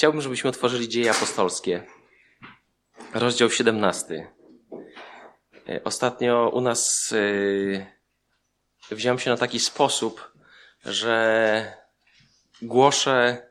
Chciałbym, żebyśmy otworzyli Dzieje Apostolskie, rozdział 17. Ostatnio u nas wziąłem się na taki sposób, że głoszę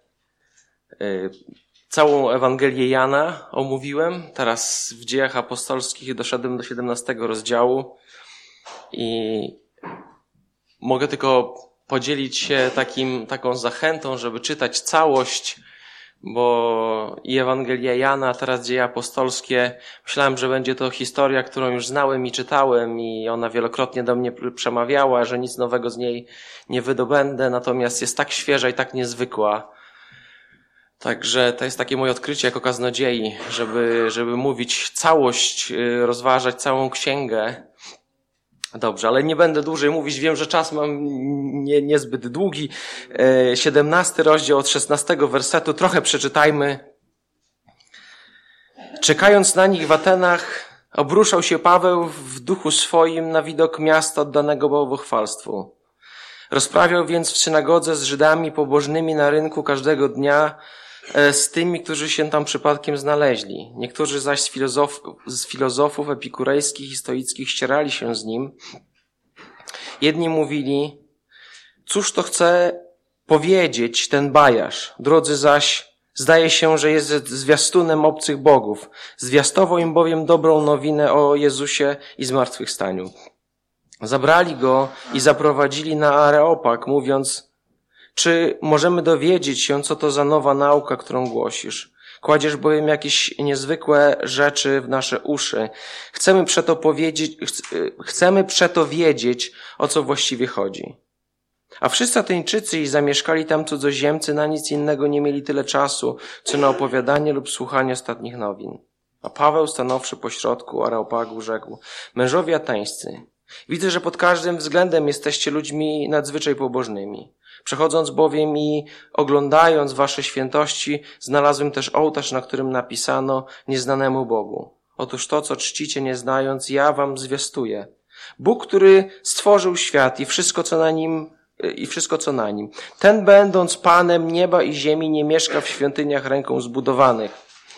całą Ewangelię Jana, omówiłem. Teraz w Dziejach Apostolskich doszedłem do 17 rozdziału i mogę tylko podzielić się taką zachętą, żeby czytać całość, bo i Ewangelia Jana, a teraz Dzieje Apostolskie, myślałem, że będzie to historia, którą już znałem i czytałem i ona wielokrotnie do mnie przemawiała, że nic nowego z niej nie wydobędę, natomiast jest tak świeża i tak niezwykła. Także to jest takie moje odkrycie jako kaznodziei, żeby mówić całość, rozważać całą księgę. Dobrze, ale nie będę dłużej mówić. Wiem, że czas mam niezbyt długi. 17 rozdział od 16 wersetu. Trochę przeczytajmy. Czekając na nich w Atenach, obruszał się Paweł w duchu swoim na widok miasta oddanego bałwochwalstwu. Rozprawiał więc w synagodze z Żydami pobożnymi na rynku każdego dnia, z tymi, którzy się tam przypadkiem znaleźli. Niektórzy zaś z filozofów epikurejskich i stoickich ścierali się z nim. Jedni mówili, cóż to chce powiedzieć ten bajarz? Drudzy zaś, zdaje się, że jest zwiastunem obcych bogów. Zwiastował im bowiem dobrą nowinę o Jezusie i zmartwychwstaniu. Zabrali go i zaprowadzili na Areopag, mówiąc, czy możemy dowiedzieć się, co to za nowa nauka, którą głosisz? Kładziesz bowiem jakieś niezwykłe rzeczy w nasze uszy. Chcemy przeto wiedzieć, o co właściwie chodzi. A wszyscy Ateńczycy i zamieszkali tam cudzoziemcy na nic innego nie mieli tyle czasu, co na opowiadanie lub słuchanie ostatnich nowin. A Paweł, stanąwszy pośrodku Areopagu, rzekł, mężowie ateńscy, widzę, że pod każdym względem jesteście ludźmi nadzwyczaj pobożnymi. Przechodząc bowiem i oglądając wasze świętości, znalazłem też ołtarz, na którym napisano nieznanemu Bogu. Otóż to, co czcicie nie znając, ja wam zwiastuję. Bóg, który stworzył świat i wszystko, co na nim. Ten, będąc Panem nieba i ziemi, nie mieszka w świątyniach ręką zbudowanych.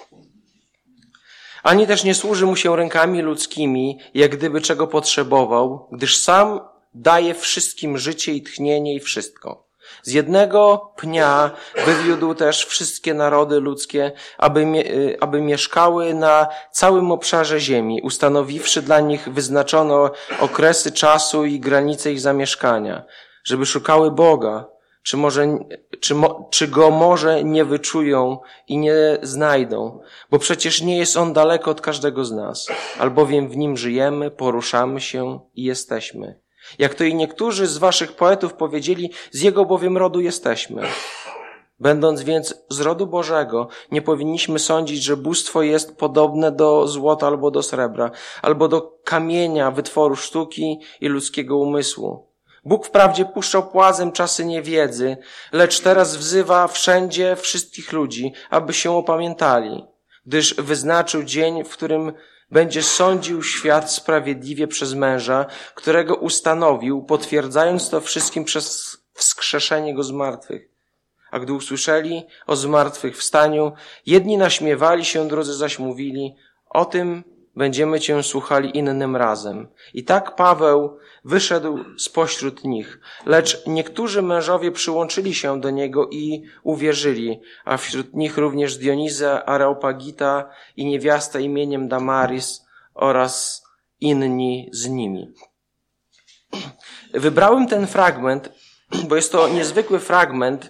Ani też nie służy mu się rękami ludzkimi, jak gdyby czego potrzebował, gdyż sam daje wszystkim życie i tchnienie i wszystko. Z jednego pnia wywiódł też wszystkie narody ludzkie, aby mieszkały na całym obszarze ziemi, ustanowiwszy dla nich wyznaczone okresy czasu i granice ich zamieszkania, żeby szukały Boga, czy go może nie wyczują i nie znajdą, bo przecież nie jest on daleko od każdego z nas, albowiem w nim żyjemy, poruszamy się i jesteśmy. Jak to i niektórzy z waszych poetów powiedzieli, z jego bowiem rodu jesteśmy. Będąc więc z rodu Bożego, nie powinniśmy sądzić, że bóstwo jest podobne do złota albo do srebra, albo do kamienia wytworu sztuki i ludzkiego umysłu. Bóg wprawdzie puszczał płazem czasy niewiedzy, lecz teraz wzywa wszędzie wszystkich ludzi, aby się opamiętali, gdyż wyznaczył dzień, w którym będzie sądził świat sprawiedliwie przez męża, którego ustanowił, potwierdzając to wszystkim przez wskrzeszenie go z martwych. A gdy usłyszeli o zmartwychwstaniu, jedni naśmiewali się, drudzy zaś mówili, o tym będziemy cię słuchali innym razem. I tak Paweł wyszedł spośród nich, lecz niektórzy mężowie przyłączyli się do niego i uwierzyli, a wśród nich również Dioniza, Areopagita i niewiasta imieniem Damaris oraz inni z nimi. Wybrałem ten fragment, bo jest to niezwykły fragment,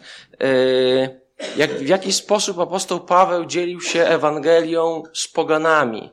w jaki sposób apostoł Paweł dzielił się Ewangelią z poganami.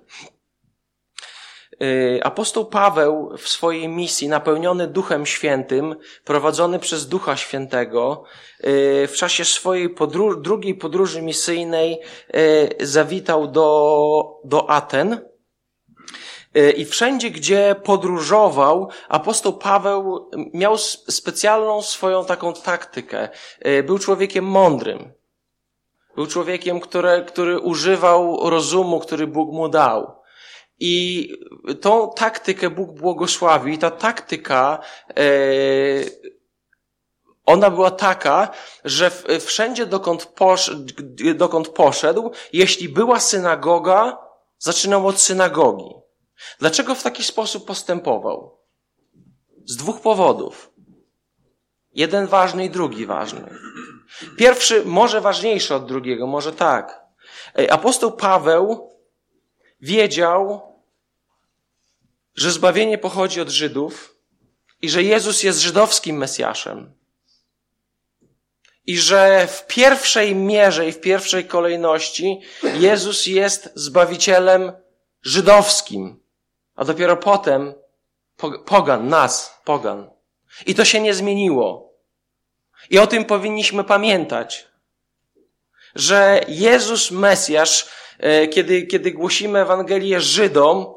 Apostoł Paweł w swojej misji, napełniony Duchem Świętym, prowadzony przez Ducha Świętego, w czasie swojej drugiej podróży misyjnej zawitał do Aten i wszędzie, gdzie podróżował, apostoł Paweł miał specjalną swoją taką taktykę. Był człowiekiem mądrym. Był człowiekiem, który używał rozumu, który Bóg mu dał. I tą taktykę Bóg błogosławił i ta taktyka Ona była taka, że wszędzie dokąd poszedł, jeśli była synagoga, zaczynał od synagogi. Dlaczego w taki sposób postępował? Z dwóch powodów. Jeden ważny i drugi ważny. Pierwszy może ważniejszy od drugiego, może tak. Apostoł Paweł wiedział, że zbawienie pochodzi od Żydów i że Jezus jest żydowskim Mesjaszem. I że w pierwszej mierze i w pierwszej kolejności Jezus jest Zbawicielem żydowskim, a dopiero potem pogan. I to się nie zmieniło. I o tym powinniśmy pamiętać, że Jezus Mesjasz, kiedy głosimy Ewangelię Żydom,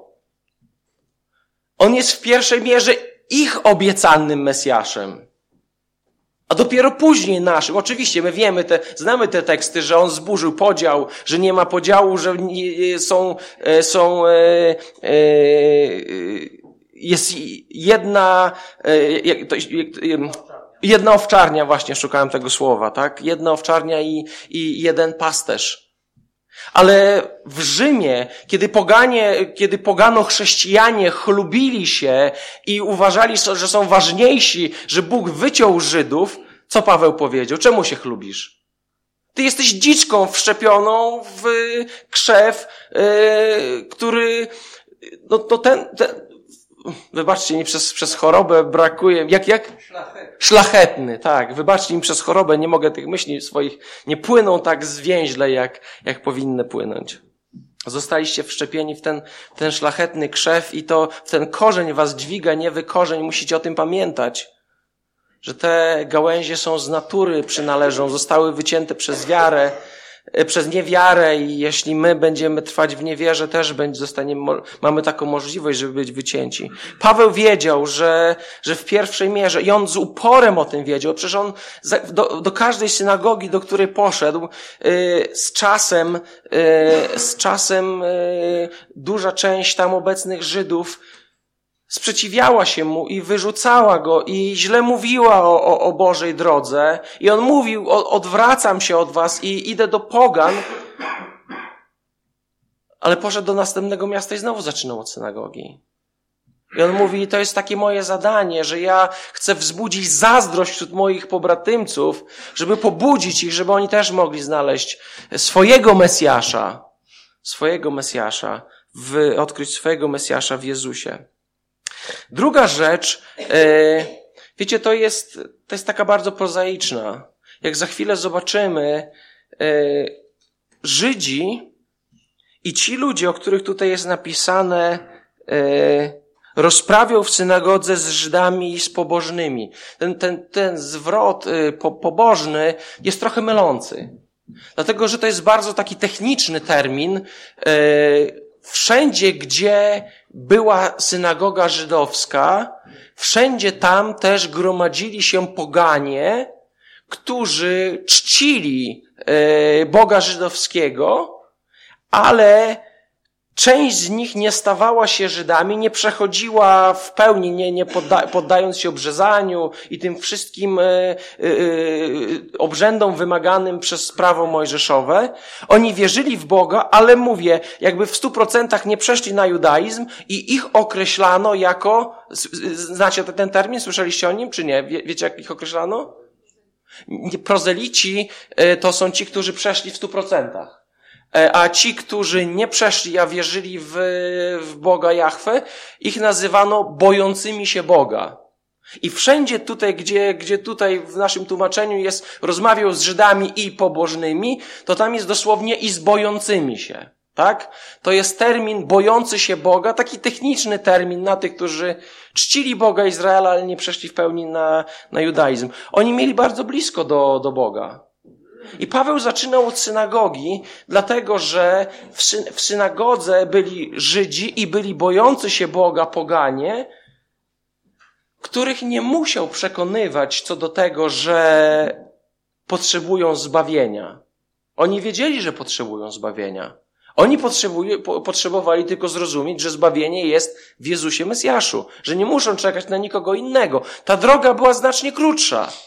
On jest w pierwszej mierze ich obiecanym Mesjaszem. A dopiero później naszym. Oczywiście my wiemy, znamy te teksty, że On zburzył podział, że nie ma podziału, że jest jedna owczarnia, właśnie szukałem tego słowa, tak? Jedna owczarnia i jeden pasterz. Ale w Rzymie, kiedy pogano-chrześcijanie chlubili się i uważali, że są ważniejsi, że Bóg wyciął Żydów, co Paweł powiedział? Czemu się chlubisz? Ty jesteś dziczką wszczepioną w krzew, który, wybaczcie mi, przez chorobę brakuje, Szlachetny, tak. Wybaczcie mi, przez chorobę nie mogę tych myśli swoich, nie płyną tak zwięźle, jak powinny płynąć. Zostaliście wszczepieni w ten szlachetny krzew i to w ten korzeń was dźwiga, nie wy korzeń, musicie o tym pamiętać. Że te gałęzie są z natury przynależą, zostały wycięte przez niewiarę i jeśli my będziemy trwać w niewierze, też mamy taką możliwość, żeby być wycięci. Paweł wiedział, że w pierwszej mierze i on z uporem o tym wiedział, przecież on do każdej synagogi, do której poszedł, z czasem duża część tam obecnych Żydów sprzeciwiała się mu i wyrzucała go i źle mówiła o Bożej drodze. I on mówił, odwracam się od was i idę do pogan. Ale poszedł do następnego miasta i znowu zaczynał od synagogi. I on mówi, to jest takie moje zadanie, że ja chcę wzbudzić zazdrość wśród moich pobratymców, żeby pobudzić ich, żeby oni też mogli znaleźć swojego Mesjasza, odkryć swojego Mesjasza w Jezusie. Druga rzecz, wiecie, to jest taka bardzo prozaiczna. Jak za chwilę zobaczymy, Żydzi i ci ludzie, o których tutaj jest napisane, rozprawiał w synagodze z Żydami i z pobożnymi. Ten zwrot pobożny jest trochę mylący. Dlatego, że to jest bardzo taki techniczny termin. Wszędzie, gdzie była synagoga żydowska, wszędzie tam też gromadzili się poganie, którzy czcili Boga żydowskiego, ale część z nich nie stawała się Żydami, nie przechodziła w pełni, nie poddając się obrzezaniu i tym wszystkim obrzędom wymaganym przez prawo mojżeszowe. Oni wierzyli w Boga, ale mówię, jakby w 100% nie przeszli na judaizm i ich określano jako, znacie ten termin? Słyszeliście o nim, czy nie? Wiecie, jak ich określano? Prozelici to są ci, którzy przeszli w 100%. A ci, którzy nie przeszli, a wierzyli w Boga Jahwe, ich nazywano bojącymi się Boga. I wszędzie tutaj, gdzie tutaj w naszym tłumaczeniu rozmawiał z Żydami i pobożnymi, to tam jest dosłownie i z bojącymi się. Tak? To jest termin bojący się Boga, taki techniczny termin na tych, którzy czcili Boga Izraela, ale nie przeszli w pełni na judaizm. Oni mieli bardzo blisko do Boga. I Paweł zaczynał od synagogi, dlatego że w synagodze byli Żydzi i byli bojący się Boga poganie, których nie musiał przekonywać co do tego, że potrzebują zbawienia. Oni wiedzieli, że potrzebują zbawienia. Oni potrzebowali tylko zrozumieć, że zbawienie jest w Jezusie Mesjaszu, że nie muszą czekać na nikogo innego. Ta droga była znacznie krótsza.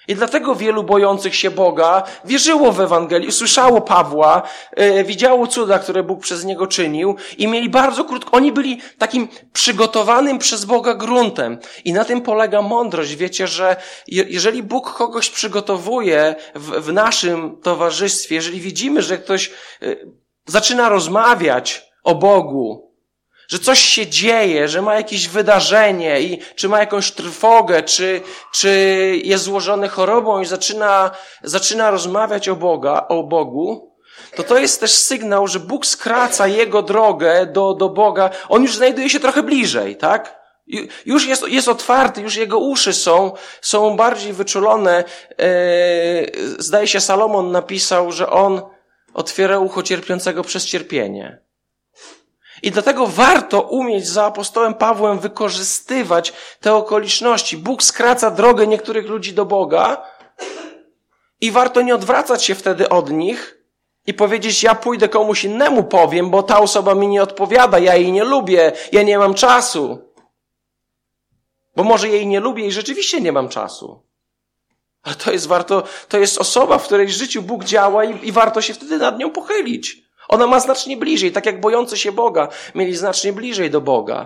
I dlatego wielu bojących się Boga wierzyło w Ewangelię, słyszało Pawła, widziało cuda, które Bóg przez niego czynił i mieli bardzo krótko, oni byli takim przygotowanym przez Boga gruntem. I na tym polega mądrość. Wiecie, że jeżeli Bóg kogoś przygotowuje w naszym towarzystwie, jeżeli widzimy, że ktoś zaczyna rozmawiać o Bogu, że coś się dzieje, że ma jakieś wydarzenie i czy ma jakąś trwogę, czy jest złożony chorobą i zaczyna rozmawiać o Bogu, to jest też sygnał, że Bóg skraca jego drogę do Boga. On już znajduje się trochę bliżej, tak? Już jest otwarty, już jego uszy są bardziej wyczulone. Zdaje się, Salomon napisał, że on otwiera ucho cierpiącego przez cierpienie. I dlatego warto umieć za apostołem Pawłem wykorzystywać te okoliczności. Bóg skraca drogę niektórych ludzi do Boga i warto nie odwracać się wtedy od nich i powiedzieć, ja pójdę komuś innemu powiem, bo ta osoba mi nie odpowiada, ja jej nie lubię, ja nie mam czasu. Bo może jej nie lubię i rzeczywiście nie mam czasu. Ale to jest osoba, w której życiu Bóg działa i warto się wtedy nad nią pochylić. Ona ma znacznie bliżej, tak jak bojący się Boga mieli znacznie bliżej do Boga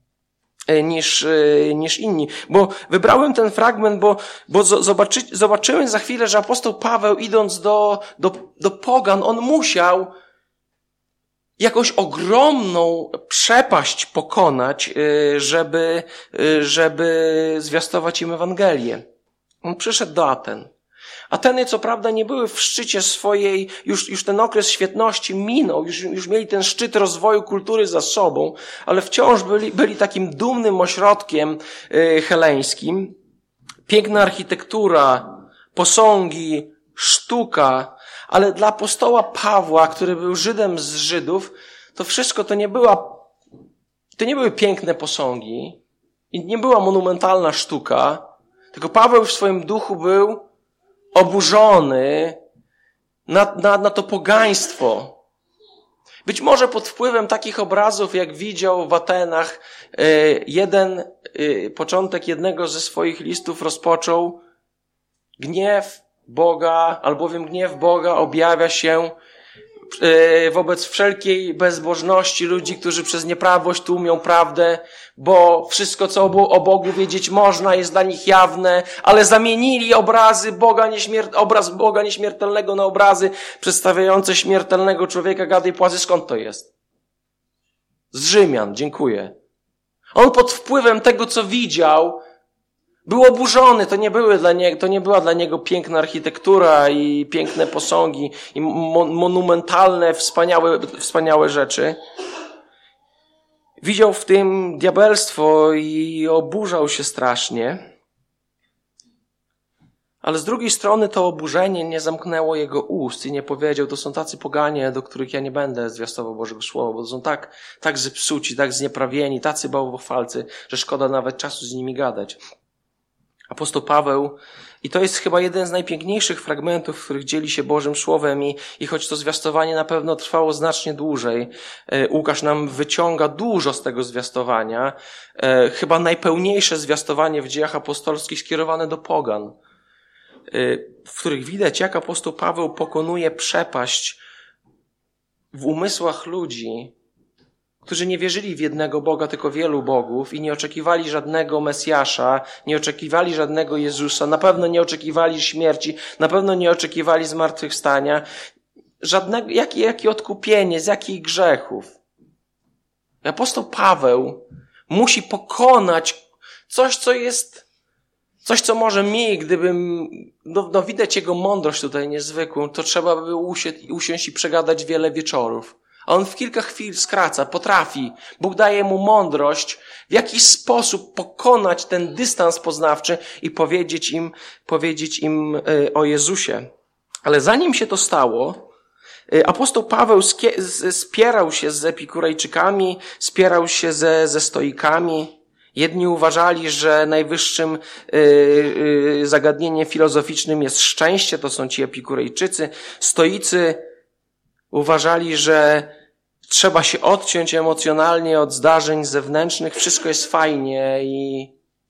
niż inni. Bo wybrałem ten fragment, bo zobaczymy za chwilę, że apostoł Paweł, idąc do pogan, on musiał jakąś ogromną przepaść pokonać, żeby zwiastować im Ewangelię. On przyszedł do Aten. Ateny co prawda nie były w szczycie swojej, już ten okres świetności minął, już mieli ten szczyt rozwoju kultury za sobą, ale wciąż byli takim dumnym ośrodkiem heleńskim. Piękna architektura, posągi, sztuka, ale dla apostoła Pawła, który był Żydem z Żydów, to wszystko to nie były piękne posągi i nie była monumentalna sztuka, tylko Paweł w swoim duchu był oburzony na to pogaństwo. Być może pod wpływem takich obrazów, jak widział w Atenach, początek jednego ze swoich listów rozpoczął: gniew Boga, albowiem gniew Boga objawia się wobec wszelkiej bezbożności ludzi, którzy przez nieprawość tłumią prawdę, bo wszystko, co o Bogu wiedzieć można, jest dla nich jawne, ale zamienili obraz Boga nieśmiertelnego na obrazy przedstawiające śmiertelnego człowieka, gady i płazy. Skąd to jest? Z Rzymian, dziękuję. On pod wpływem tego, co widział, był oburzony. To nie była dla niego piękna architektura i piękne posągi i monumentalne, wspaniałe rzeczy. Widział w tym diabelstwo i oburzał się strasznie. Ale z drugiej strony to oburzenie nie zamknęło jego ust i nie powiedział: to są tacy poganie, do których ja nie będę zwiastował Bożego Słowa, bo to są tak zepsuci, tak znieprawieni, tacy bałwochwalcy, że szkoda nawet czasu z nimi gadać. Apostoł Paweł, i to jest chyba jeden z najpiękniejszych fragmentów, w których dzieli się Bożym Słowem i choć to zwiastowanie na pewno trwało znacznie dłużej, Łukasz nam wyciąga dużo z tego zwiastowania, chyba najpełniejsze zwiastowanie w dziejach apostolskich skierowane do pogan, w których widać, jak apostoł Paweł pokonuje przepaść w umysłach ludzi, którzy nie wierzyli w jednego Boga, tylko wielu bogów i nie oczekiwali żadnego Mesjasza, nie oczekiwali żadnego Jezusa, na pewno nie oczekiwali śmierci, na pewno nie oczekiwali zmartwychwstania, żadnego, jakie odkupienie, z jakich grzechów. Apostoł Paweł musi pokonać coś, co może mi, gdybym, widać jego mądrość tutaj niezwykłą, to trzeba by usiąść i przegadać wiele wieczorów. A on w kilka chwil skraca, potrafi. Bóg daje mu mądrość, w jaki sposób pokonać ten dystans poznawczy i powiedzieć im o Jezusie. Ale zanim się to stało, apostoł Paweł spierał się z Epikurejczykami, spierał się ze stoikami. Jedni uważali, że najwyższym zagadnieniem filozoficznym jest szczęście, to są ci Epikurejczycy. Stoicy uważali, że trzeba się odciąć emocjonalnie od zdarzeń zewnętrznych, wszystko jest fajnie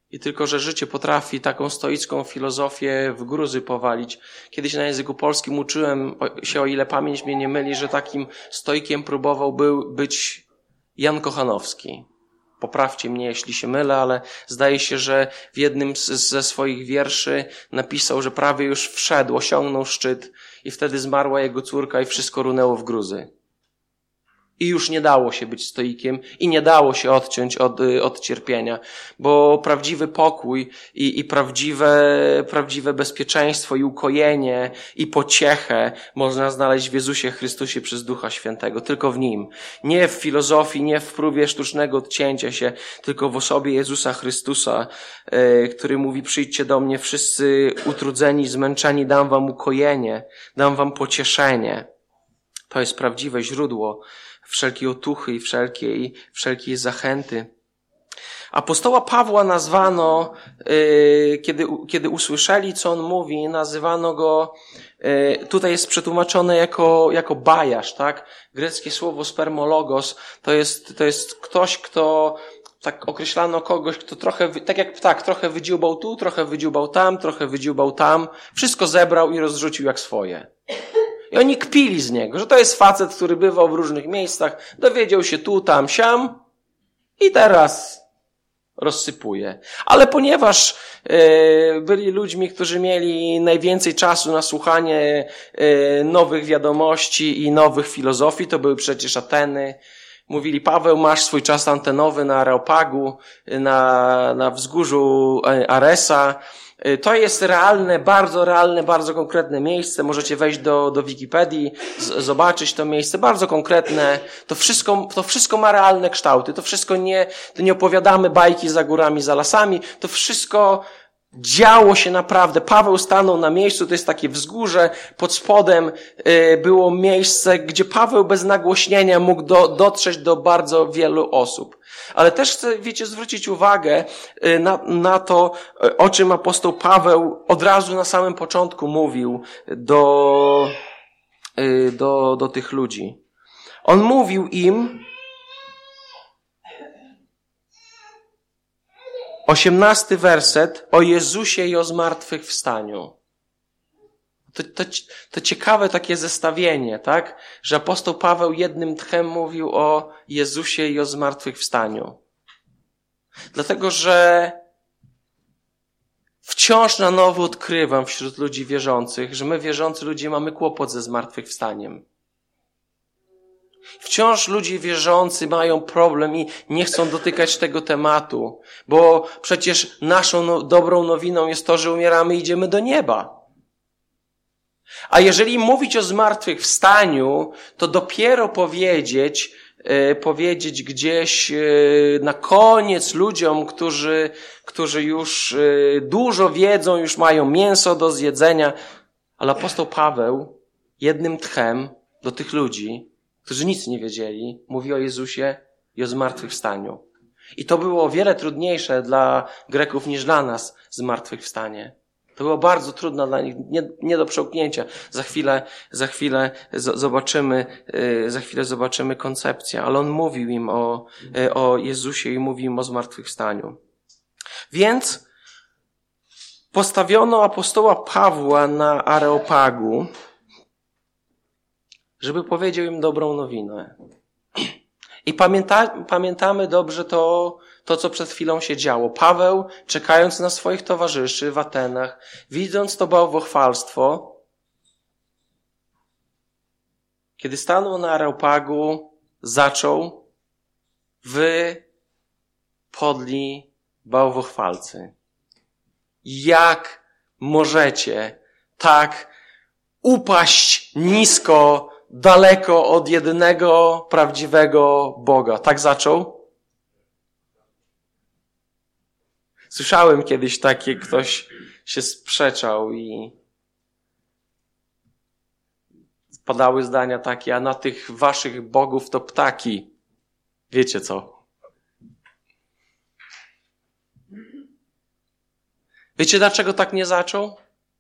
I tylko, że życie potrafi taką stoicką filozofię w gruzy powalić. Kiedyś na języku polskim uczyłem się, o ile pamięć mnie nie myli, że takim stoikiem próbował być Jan Kochanowski. Poprawcie mnie, jeśli się mylę, ale zdaje się, że w jednym ze swoich wierszy napisał, że prawie już wszedł, osiągnął szczyt i wtedy zmarła jego córka i wszystko runęło w gruzy. I już nie dało się być stoikiem i nie dało się odciąć od cierpienia, bo prawdziwy pokój i prawdziwe bezpieczeństwo i ukojenie i pociechę można znaleźć w Jezusie Chrystusie przez Ducha Świętego, tylko w Nim. Nie w filozofii, nie w próbie sztucznego odcięcia się, tylko w osobie Jezusa Chrystusa, który mówi: przyjdźcie do mnie wszyscy utrudzeni, zmęczeni, dam wam ukojenie, dam wam pocieszenie. To jest prawdziwe źródło wszelkiej otuchy i wszelkiej zachęty. Apostoła Pawła nazwano, kiedy usłyszeli, co on mówi, nazywano go, tutaj jest przetłumaczone jako bajarz, tak? Greckie słowo spermologos to jest ktoś, kto, tak określano kogoś, kto trochę, tak jak ptak, trochę wydziubał tu, trochę wydziubał tam, trochę wydziubał tam, wszystko zebrał i rozrzucił jak swoje. I oni kpili z niego, że to jest facet, który bywał w różnych miejscach, dowiedział się tu, tam, siam i teraz rozsypuje. Ale ponieważ byli ludźmi, którzy mieli najwięcej czasu na słuchanie nowych wiadomości i nowych filozofii, to były przecież Ateny. Mówili: Paweł, masz swój czas antenowy na Areopagu, na wzgórzu Aresa. To jest realne, bardzo konkretne miejsce. Możecie wejść do Wikipedii, zobaczyć to miejsce, bardzo konkretne. To wszystko ma realne kształty. To nie opowiadamy bajki za górami, za lasami. To wszystko działo się naprawdę. Paweł stanął na miejscu, to jest takie wzgórze, pod spodem było miejsce, gdzie Paweł bez nagłośnienia mógł dotrzeć do bardzo wielu osób. Ale też chcę, zwrócić uwagę na to, o czym apostoł Paweł od razu na samym początku mówił do tych ludzi. On mówił im, 18 werset, o Jezusie i o zmartwychwstaniu. To ciekawe takie zestawienie, tak? Że apostoł Paweł jednym tchem mówił o Jezusie i o zmartwychwstaniu. Dlatego, że wciąż na nowo odkrywam wśród ludzi wierzących, że my wierzący ludzie mamy kłopot ze zmartwychwstaniem. Wciąż ludzie wierzący mają problem i nie chcą dotykać tego tematu, bo przecież naszą dobrą nowiną jest to, że umieramy i idziemy do nieba. A jeżeli mówić o zmartwychwstaniu, to dopiero powiedzieć gdzieś na koniec ludziom, którzy już dużo wiedzą, już mają mięso do zjedzenia. Ale apostoł Paweł jednym tchem do tych ludzi, którzy nic nie wiedzieli, mówi o Jezusie i o zmartwychwstaniu. I to było o wiele trudniejsze dla Greków niż dla nas zmartwychwstanie. To było bardzo trudne dla nich, nie do przełknięcia. Za chwilę zobaczymy koncepcję, ale on mówił im o Jezusie i mówił im o zmartwychwstaniu. Więc postawiono apostoła Pawła na Areopagu, żeby powiedział im dobrą nowinę. I pamiętamy dobrze to, co przed chwilą się działo. Paweł, czekając na swoich towarzyszy w Atenach, widząc to bałwochwalstwo, kiedy stanął na Areopagu, zaczął: wy podli bałwochwalcy. Jak możecie tak upaść nisko, daleko od jedynego prawdziwego Boga? Tak zaczął? Słyszałem kiedyś takie, ktoś się sprzeczał i padały zdania takie: a na tych waszych bogów to ptaki. Wiecie co? Wiecie, dlaczego tak nie zaczął?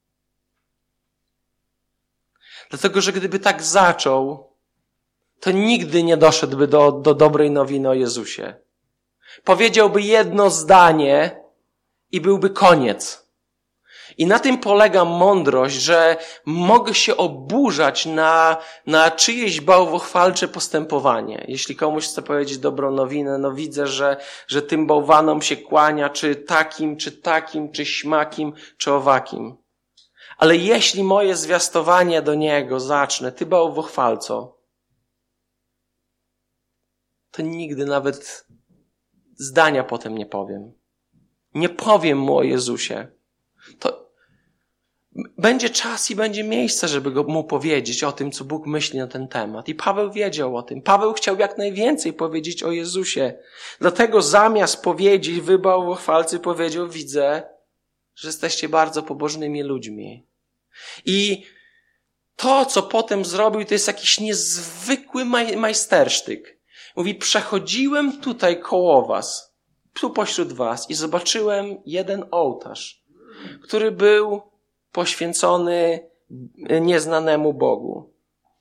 Dlatego, że gdyby tak zaczął, to nigdy nie doszedłby do dobrej nowiny o Jezusie. Powiedziałby jedno zdanie i byłby koniec. I na tym polega mądrość, że mogę się oburzać na czyjeś bałwochwalcze postępowanie. Jeśli komuś chcę powiedzieć dobrą nowinę, no widzę, że tym bałwanom się kłania, czy takim, czy śmakim, czy owakim. Ale jeśli moje zwiastowanie do niego zacznę, ty bałwochwalco, to nigdy nawet zdania potem nie powiem. Nie powiem mu o Jezusie. To będzie czas i będzie miejsce, żeby mu powiedzieć o tym, co Bóg myśli na ten temat. I Paweł wiedział o tym. Paweł chciał jak najwięcej powiedzieć o Jezusie. Dlatego zamiast powiedzieć, wy bałwochwalcy, powiedział, widzę, że jesteście bardzo pobożnymi ludźmi. I to, co potem zrobił, to jest jakiś niezwykły majstersztyk. Mówi, przechodziłem tutaj koło was, tu pośród was i zobaczyłem jeden ołtarz, który był poświęcony nieznanemu Bogu.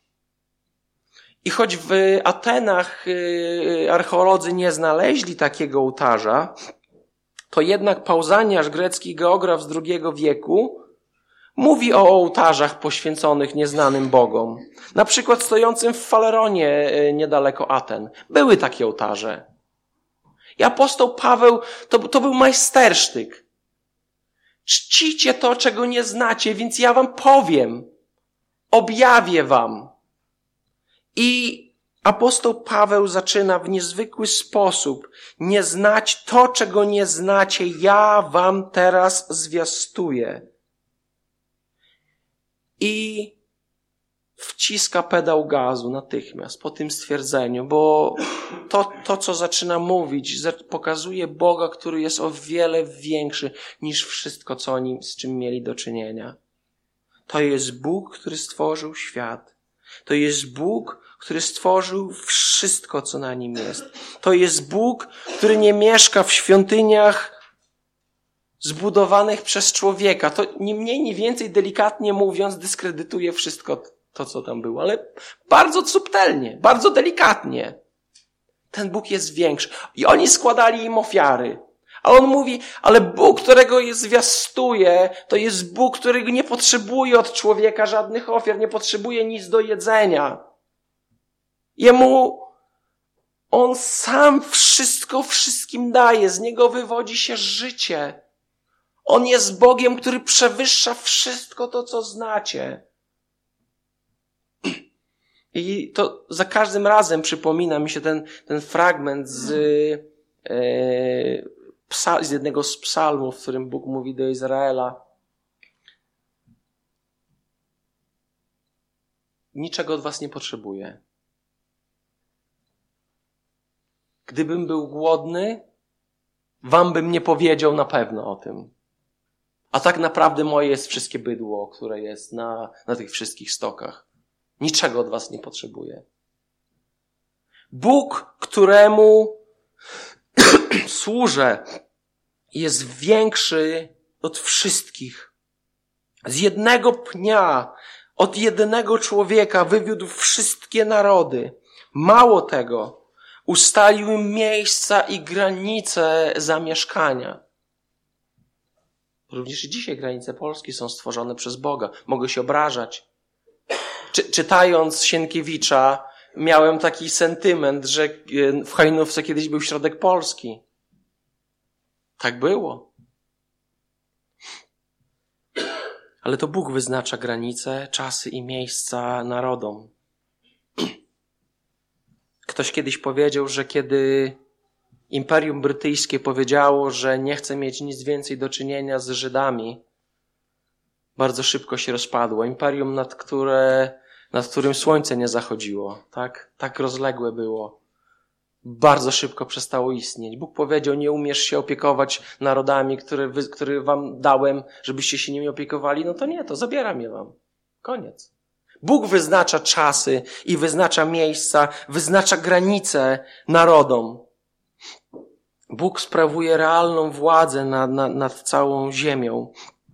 I choć w Atenach archeolodzy nie znaleźli takiego ołtarza, to jednak Pausaniasz, grecki geograf z II wieku, mówi o ołtarzach poświęconych nieznanym bogom. Na przykład stojącym w Faleronie niedaleko Aten. Były takie ołtarze. I apostoł Paweł, to był majstersztyk. Czcicie to, czego nie znacie, więc ja wam powiem. Objawię wam. I apostoł Paweł zaczyna w niezwykły sposób. Nie znać to, czego nie znacie, ja wam teraz zwiastuję. I wciska pedał gazu natychmiast po tym stwierdzeniu, bo to co zaczyna mówić, pokazuje Boga, który jest o wiele większy niż wszystko, co oni z czym mieli do czynienia. To jest Bóg, który stworzył świat. To jest Bóg, który stworzył wszystko, co na nim jest. To jest Bóg, który nie mieszka w świątyniach zbudowanych przez człowieka. To ni mniej, ni więcej, delikatnie mówiąc, dyskredytuje wszystko to, co tam było. Ale bardzo subtelnie, bardzo delikatnie. Ten Bóg jest większy. I oni składali im ofiary. A on mówi, ale Bóg, którego je zwiastuje, to jest Bóg, który nie potrzebuje od człowieka żadnych ofiar, nie potrzebuje nic do jedzenia. On sam wszystko wszystkim daje, z niego wywodzi się życie. On jest Bogiem, który przewyższa wszystko to, co znacie. I to za każdym razem przypomina mi się ten fragment z jednego z psalmów, w którym Bóg mówi do Izraela: niczego od was nie potrzebuję. Gdybym był głodny, wam bym nie powiedział na pewno o tym. A tak naprawdę moje jest wszystkie bydło, które jest na tych wszystkich stokach. Niczego od was nie potrzebuję. Bóg, któremu służę, jest większy od wszystkich. Z jednego pnia, od jednego człowieka wywiódł wszystkie narody. Mało tego, ustalił im miejsca i granice zamieszkania. Również i dzisiaj granice Polski są stworzone przez Boga. Mogę się obrażać. Czytając Sienkiewicza, miałem taki sentyment, że w Hajnówce kiedyś był środek Polski. Tak było. Ale to Bóg wyznacza granice, czasy i miejsca narodom. Ktoś kiedyś powiedział, że kiedy Imperium Brytyjskie powiedziało, że nie chce mieć nic więcej do czynienia z Żydami, bardzo szybko się rozpadło. Imperium, nad którym słońce nie zachodziło. Tak rozległe było. Bardzo szybko przestało istnieć. Bóg powiedział, nie umiesz się opiekować narodami, które wam dałem, żebyście się nimi opiekowali. No to nie, to zabieram je wam. Koniec. Bóg wyznacza czasy i wyznacza miejsca, wyznacza granice narodom. Bóg sprawuje realną władzę nad całą ziemią.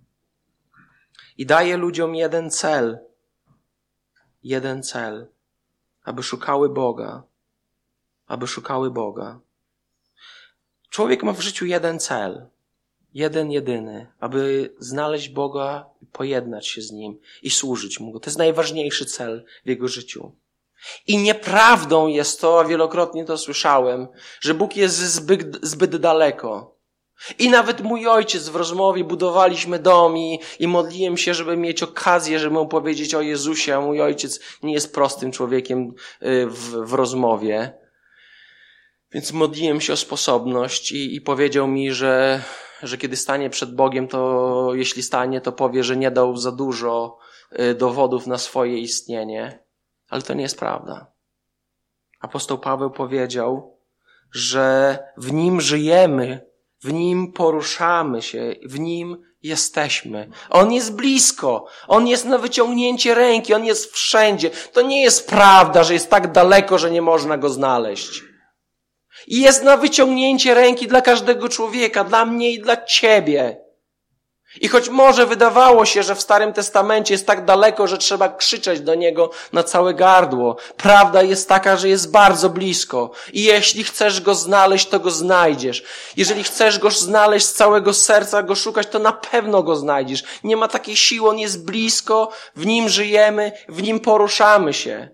I daje ludziom jeden cel. Jeden cel. Aby szukały Boga. Aby szukały Boga. Człowiek ma w życiu jeden cel. Jeden, jedyny, aby znaleźć Boga, pojednać się z Nim i służyć Mu. To jest najważniejszy cel w Jego życiu. I nieprawdą jest to, a wielokrotnie to słyszałem, że Bóg jest zbyt daleko. I nawet mój ojciec w rozmowie, budowaliśmy dom i modliłem się, żeby mieć okazję, żeby mu powiedzieć o Jezusie, a mój ojciec nie jest prostym człowiekiem w rozmowie. Więc modliłem się o sposobność i powiedział mi, że kiedy stanie przed Bogiem, to jeśli stanie, to powie, że nie dał za dużo dowodów na swoje istnienie. Ale to nie jest prawda. Apostoł Paweł powiedział, że w Nim żyjemy, w Nim poruszamy się, w Nim jesteśmy. On jest blisko, On jest na wyciągnięcie ręki, On jest wszędzie. To nie jest prawda, że jest tak daleko, że nie można Go znaleźć. I jest na wyciągnięcie ręki dla każdego człowieka, dla mnie i dla ciebie. I choć może wydawało się, że w Starym Testamencie jest tak daleko, że trzeba krzyczeć do Niego na całe gardło, prawda jest taka, że jest bardzo blisko. I jeśli chcesz Go znaleźć, to Go znajdziesz. Jeżeli chcesz Go znaleźć z całego serca, Go szukać, to na pewno Go znajdziesz. Nie ma takiej siły, On jest blisko, w Nim żyjemy, w Nim poruszamy się.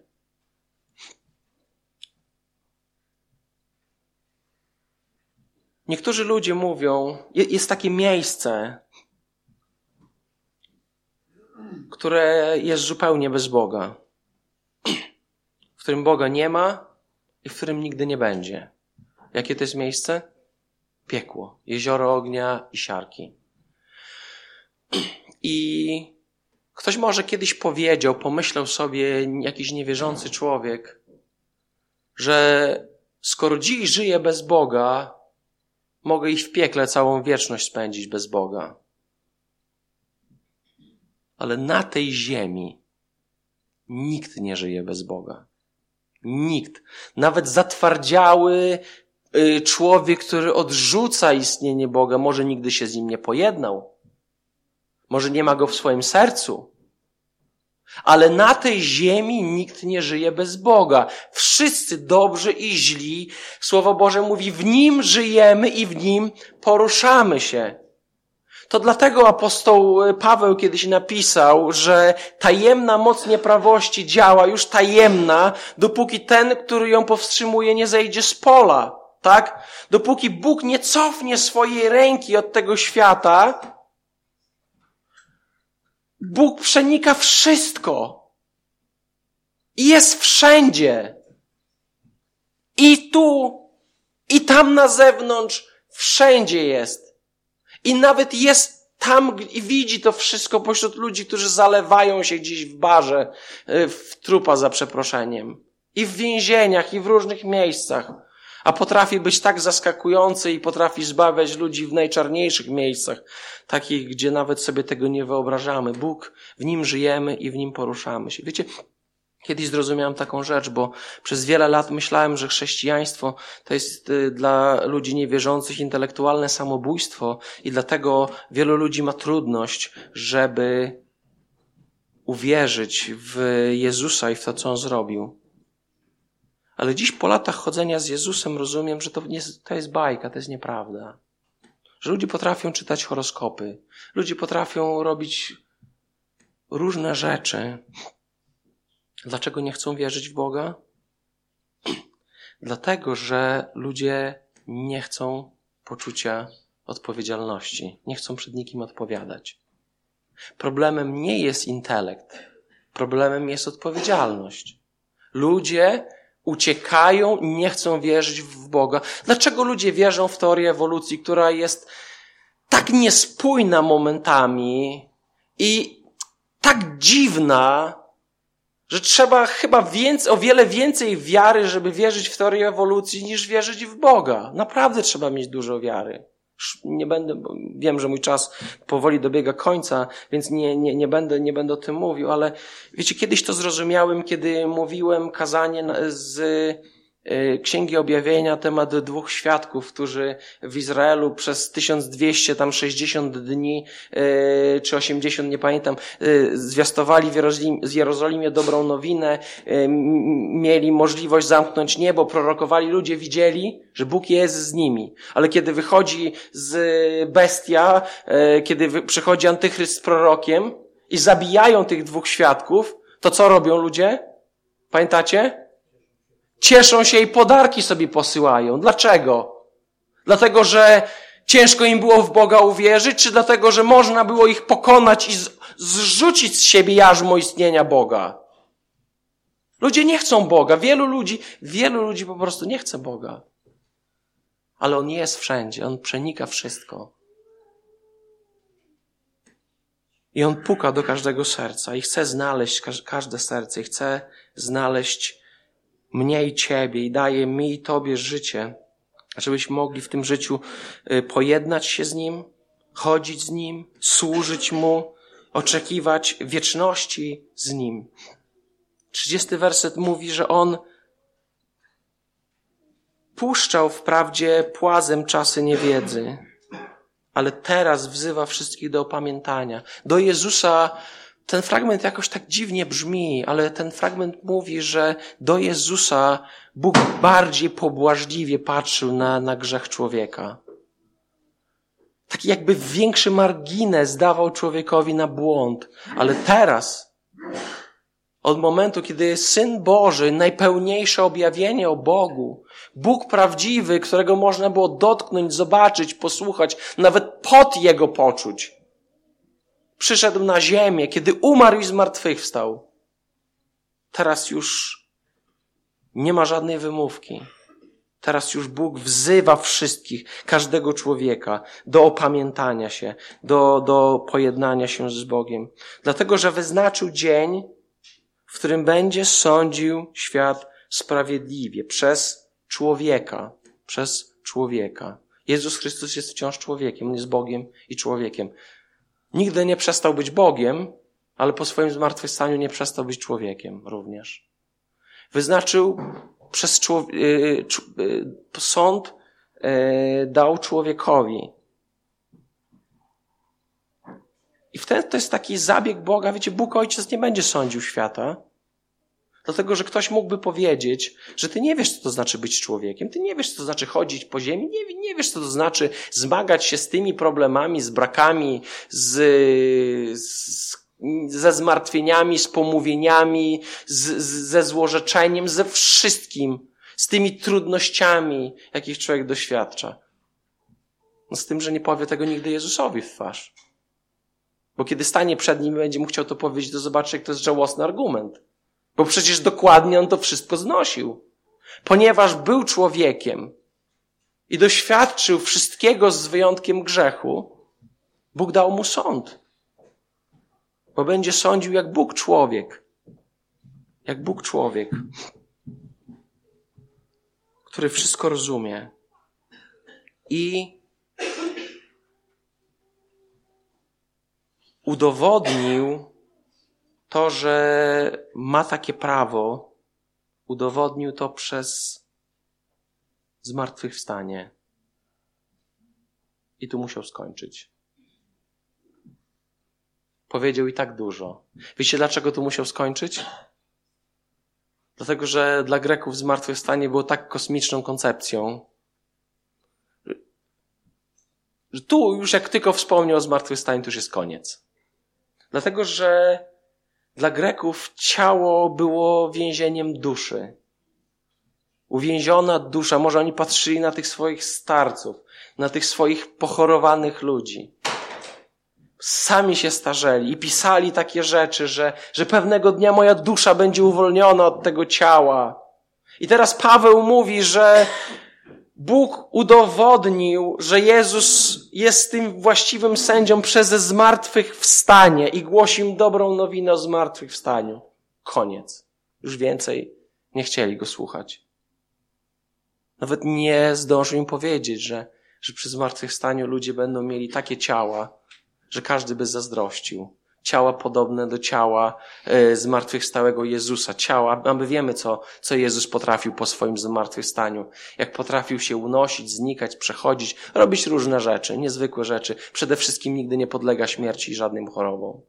Niektórzy ludzie mówią, jest takie miejsce, które jest zupełnie bez Boga, w którym Boga nie ma i w którym nigdy nie będzie. Jakie to jest miejsce? Piekło, jezioro ognia i siarki. I ktoś może kiedyś powiedział, pomyślał sobie jakiś niewierzący człowiek, że skoro dziś żyję bez Boga, mogę i w piekle całą wieczność spędzić bez Boga. Ale na tej ziemi nikt nie żyje bez Boga. Nikt. Nawet zatwardziały człowiek, który odrzuca istnienie Boga, może nigdy się z Nim nie pojednał. Może nie ma Go w swoim sercu. Ale na tej ziemi nikt nie żyje bez Boga. Wszyscy dobrzy i źli, Słowo Boże mówi, w Nim żyjemy i w Nim poruszamy się. To dlatego apostoł Paweł kiedyś napisał, że tajemna moc nieprawości działa już tajemna, dopóki ten, który ją powstrzymuje, nie zejdzie z pola. Tak? Dopóki Bóg nie cofnie swojej ręki od tego świata, Bóg przenika wszystko. I jest wszędzie. I tu, i tam na zewnątrz, wszędzie jest. I nawet jest tam i widzi to wszystko pośród ludzi, którzy zalewają się gdzieś w barze, w trupa za przeproszeniem. I w więzieniach, i w różnych miejscach. A potrafi być tak zaskakujący i potrafi zbawiać ludzi w najczarniejszych miejscach, takich, gdzie nawet sobie tego nie wyobrażamy. Bóg, w Nim żyjemy i w Nim poruszamy się. Wiecie, kiedyś zrozumiałem taką rzecz, bo przez wiele lat myślałem, że chrześcijaństwo to jest dla ludzi niewierzących intelektualne samobójstwo i dlatego wielu ludzi ma trudność, żeby uwierzyć w Jezusa i w to, co On zrobił. Ale dziś po latach chodzenia z Jezusem rozumiem, że to jest bajka, to jest nieprawda. Że ludzie potrafią czytać horoskopy, ludzie potrafią robić różne rzeczy. Dlaczego nie chcą wierzyć w Boga? Dlatego, że ludzie nie chcą poczucia odpowiedzialności. Nie chcą przed nikim odpowiadać. Problemem nie jest intelekt. Problemem jest odpowiedzialność. Ludzie uciekają i nie chcą wierzyć w Boga. Dlaczego ludzie wierzą w teorię ewolucji, która jest tak niespójna momentami i tak dziwna, że trzeba chyba o wiele więcej wiary, żeby wierzyć w teorię ewolucji, niż wierzyć w Boga. Naprawdę trzeba mieć dużo wiary. Wiem, że mój czas powoli dobiega końca, więc nie będę o tym mówił, ale wiecie, kiedyś to zrozumiałem, kiedy mówiłem kazanie Księgi Objawienia, temat 2 świadków, którzy w Izraelu przez 1260 dni, czy 80, nie pamiętam, zwiastowali w Jerozolimie dobrą nowinę, mieli możliwość zamknąć niebo, prorokowali, ludzie widzieli, że Bóg jest z nimi. Ale kiedy wychodzi z bestia, kiedy przychodzi antychryst z prorokiem i zabijają tych 2 świadków, to co robią ludzie? Pamiętacie? Cieszą się i podarki sobie posyłają. Dlaczego? Dlatego, że ciężko im było w Boga uwierzyć, czy dlatego, że można było ich pokonać i zrzucić z siebie jarzmo istnienia Boga? Ludzie nie chcą Boga. Wielu ludzi po prostu nie chce Boga. Ale On jest wszędzie. On przenika wszystko. I On puka do każdego serca i chce znaleźć każde serce i chce znaleźć mnie i Ciebie i daje mi i Tobie życie, żebyśmy mogli w tym życiu pojednać się z Nim, chodzić z Nim, służyć Mu, oczekiwać wieczności z Nim. 30 werset mówi, że On puszczał wprawdzie płazem czasy niewiedzy, ale teraz wzywa wszystkich do opamiętania. Do Jezusa ten fragment jakoś tak dziwnie brzmi, ale ten fragment mówi, że do Jezusa Bóg bardziej pobłażliwie patrzył na grzech człowieka. Taki jakby większy margines dawał człowiekowi na błąd. Ale teraz, od momentu, kiedy Syn Boży, najpełniejsze objawienie o Bogu, Bóg prawdziwy, którego można było dotknąć, zobaczyć, posłuchać, nawet pot Jego poczuć, przyszedł na ziemię, kiedy umarł i zmartwychwstał. Teraz już nie ma żadnej wymówki. Teraz już Bóg wzywa wszystkich, każdego człowieka do opamiętania się, do pojednania się z Bogiem. Dlatego, że wyznaczył dzień, w którym będzie sądził świat sprawiedliwie przez człowieka. Przez człowieka. Jezus Chrystus jest wciąż człowiekiem. On jest Bogiem i człowiekiem. Nigdy nie przestał być Bogiem, ale po swoim zmartwychwstaniu nie przestał być człowiekiem również. Wyznaczył przez sąd, dał człowiekowi. I wtedy to jest taki zabieg Boga. Wiecie, Bóg Ojciec nie będzie sądził świata, dlatego, że ktoś mógłby powiedzieć, że ty nie wiesz, co to znaczy być człowiekiem, ty nie wiesz, co to znaczy chodzić po ziemi, nie wiesz, co to znaczy zmagać się z tymi problemami, z brakami, ze zmartwieniami, z pomówieniami, ze złorzeczeniem, ze wszystkim, z tymi trudnościami, jakich człowiek doświadcza. No z tym, że nie powie tego nigdy Jezusowi w twarz. Bo kiedy stanie przed nim i będzie mu chciał to powiedzieć, to zobaczy, jak to jest żałosny argument. Bo przecież dokładnie on to wszystko znosił. Ponieważ był człowiekiem i doświadczył wszystkiego z wyjątkiem grzechu, Bóg dał mu sąd. Bo będzie sądził jak Bóg człowiek. Jak Bóg człowiek, który wszystko rozumie. I udowodnił to, że ma takie prawo, udowodnił to przez zmartwychwstanie. I tu musiał skończyć. Powiedział i tak dużo. Wiecie, dlaczego tu musiał skończyć? Dlatego, że dla Greków zmartwychwstanie było tak kosmiczną koncepcją, że tu już jak tylko wspomniał o zmartwychwstaniu, to już jest koniec. Dlatego, że dla Greków ciało było więzieniem duszy. Uwięziona dusza. Może oni patrzyli na tych swoich starców, na tych swoich pochorowanych ludzi. Sami się starzeli i pisali takie rzeczy, że pewnego dnia moja dusza będzie uwolniona od tego ciała. I teraz Paweł mówi, że Bóg udowodnił, że Jezus jest tym właściwym sędzią przez zmartwychwstanie i głosi im dobrą nowinę o zmartwychwstaniu. Koniec. Już więcej nie chcieli go słuchać. Nawet nie zdążył im powiedzieć, że przy zmartwychwstaniu ludzie będą mieli takie ciała, że każdy by zazdrościł. Ciała podobne do ciała zmartwychwstałego Jezusa. Ciała, a my wiemy, co Jezus potrafił po swoim zmartwychwstaniu. Jak potrafił się unosić, znikać, przechodzić, robić różne rzeczy, niezwykłe rzeczy. Przede wszystkim nigdy nie podlega śmierci i żadnym chorobom.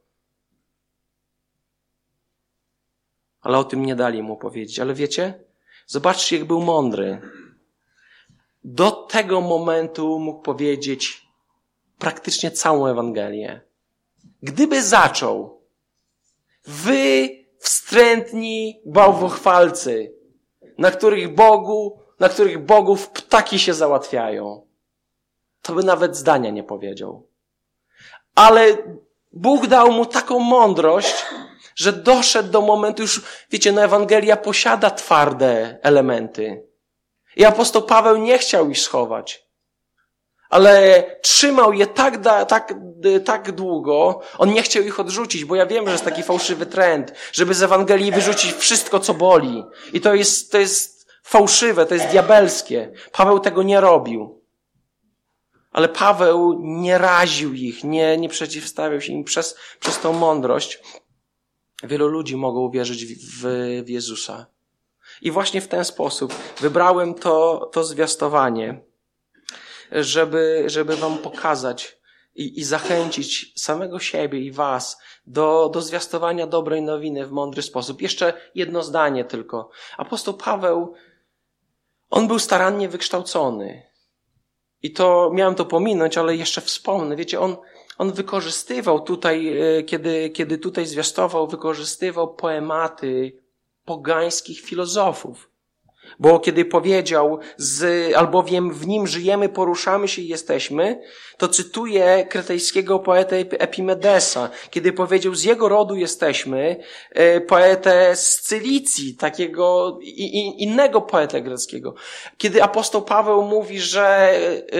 Ale o tym nie dali mu powiedzieć. Ale wiecie, zobaczcie, jak był mądry. Do tego momentu mógł powiedzieć praktycznie całą Ewangelię. Gdyby zaczął, wy wstrętni bałwochwalcy, na których bogów ptaki się załatwiają, to by nawet zdania nie powiedział. Ale Bóg dał mu taką mądrość, że doszedł do momentu, już wiecie, Ewangelia posiada twarde elementy. I apostoł Paweł nie chciał ich schować. Ale trzymał je tak długo, on nie chciał ich odrzucić, bo ja wiem, że jest taki fałszywy trend, żeby z Ewangelii wyrzucić wszystko, co boli. I to jest fałszywe, to jest diabelskie. Paweł tego nie robił. Ale Paweł nie raził ich, nie przeciwstawiał się im przez tą mądrość. Wielu ludzi mogło uwierzyć w Jezusa. I właśnie w ten sposób wybrałem to zwiastowanie, żeby wam pokazać i zachęcić samego siebie i was do zwiastowania dobrej nowiny w mądry sposób. Jeszcze jedno zdanie tylko. Apostoł Paweł, on był starannie wykształcony. I to miałem to pominąć, ale jeszcze wspomnę. Wiecie, on wykorzystywał tutaj, kiedy tutaj zwiastował, wykorzystywał poematy pogańskich filozofów. Bo kiedy powiedział, albowiem w nim żyjemy, poruszamy się i jesteśmy, to cytuję kretejskiego poetę Epimedesa. Kiedy powiedział, z jego rodu jesteśmy, poetę z Cylicji, takiego innego poetę greckiego. Kiedy apostoł Paweł mówi, że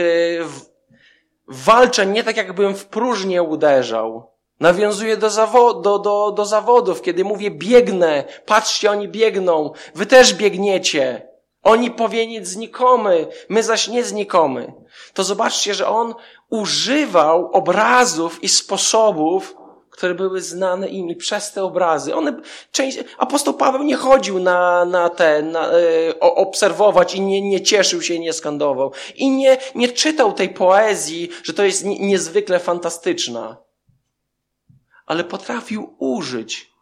walczę nie tak, jakbym w próżnię uderzał. Nawiązuje do zawodów, kiedy mówię biegnę, patrzcie, oni biegną, wy też biegniecie. Oni powinni znikomy, my zaś nie znikomy. To zobaczcie, że on używał obrazów i sposobów, które były znane im i przez te obrazy. Apostoł Paweł nie chodził obserwować i nie cieszył się, nie skandował. I nie czytał tej poezji, że to jest niezwykle fantastyczna. Ale potrafił użyć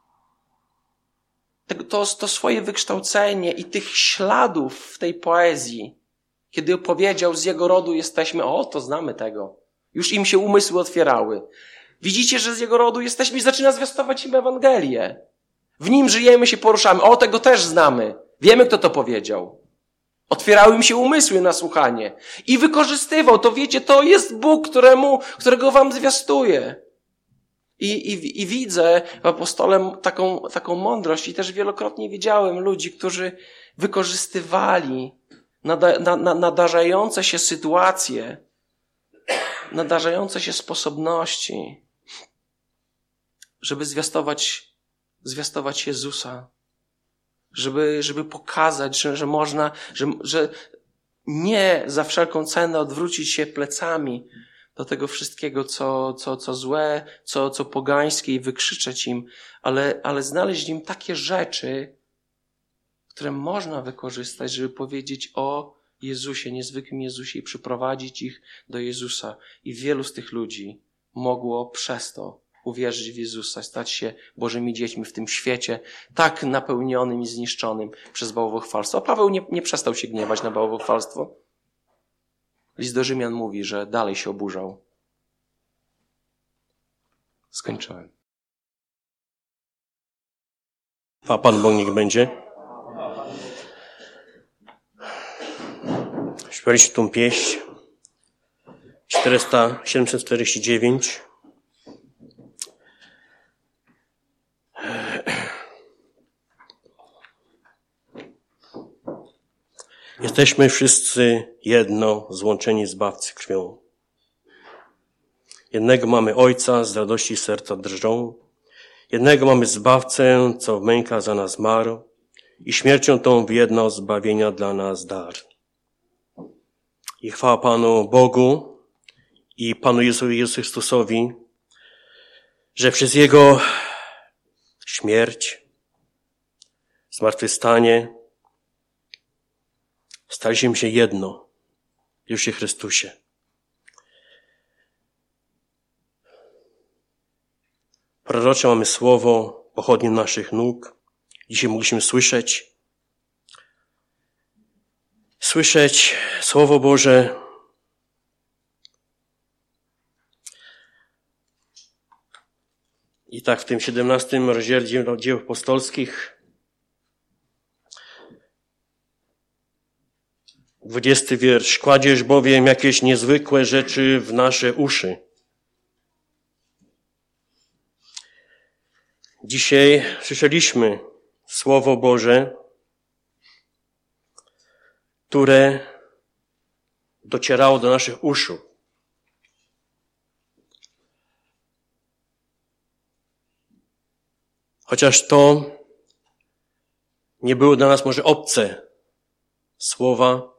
to swoje wykształcenie i tych śladów w tej poezji. Kiedy opowiedział, z jego rodu jesteśmy, to znamy tego. Już im się umysły otwierały. Widzicie, że z jego rodu jesteśmy i zaczyna zwiastować im Ewangelię. W nim żyjemy, się poruszamy. Tego też znamy. Wiemy, kto to powiedział. Otwierały im się umysły na słuchanie. I wykorzystywał. To wiecie, to jest Bóg, którego wam zwiastuje. I widzę w apostole taką mądrość i też wielokrotnie widziałem ludzi, którzy wykorzystywali nadarzające się sytuacje, nadarzające się sposobności, żeby zwiastować Jezusa, żeby pokazać, że można, że nie za wszelką cenę odwrócić się plecami do tego wszystkiego, co złe, co pogańskie i wykrzyczeć im, ale znaleźć im takie rzeczy, które można wykorzystać, żeby powiedzieć o Jezusie, niezwykłym Jezusie i przyprowadzić ich do Jezusa. I wielu z tych ludzi mogło przez to uwierzyć w Jezusa, stać się Bożymi dziećmi w tym świecie tak napełnionym i zniszczonym przez bałwochwalstwo. A Paweł nie przestał się gniewać na bałwochwalstwo. List do Rzymian mówi, że dalej się oburzał. Skończyłem. A Pan Bóg niech będzie. Śpiewaliśmy tą pieśń 749. Jesteśmy wszyscy jedno, złączeni Zbawcy krwią. Jednego mamy Ojca, z radości serca drżą. Jednego mamy Zbawcę, co w mękach za nas zmarł i śmiercią tą w jedno zbawienia dla nas dar. I chwała Panu Bogu i Panu Jezusowi Chrystusowi, że przez Jego śmierć, zmartwychwstanie staliśmy się jedno w Jezusie Chrystusie. Prorocze mamy słowo pochodnie naszych nóg. Dzisiaj mogliśmy słyszeć Słowo Boże. I tak w tym 17 rozdziale Dzieł Apostolskich 20 wiersz. Kładziesz bowiem jakieś niezwykłe rzeczy w nasze uszy. Dzisiaj słyszeliśmy Słowo Boże, które docierało do naszych uszu. Chociaż to nie było dla nas może obce słowa,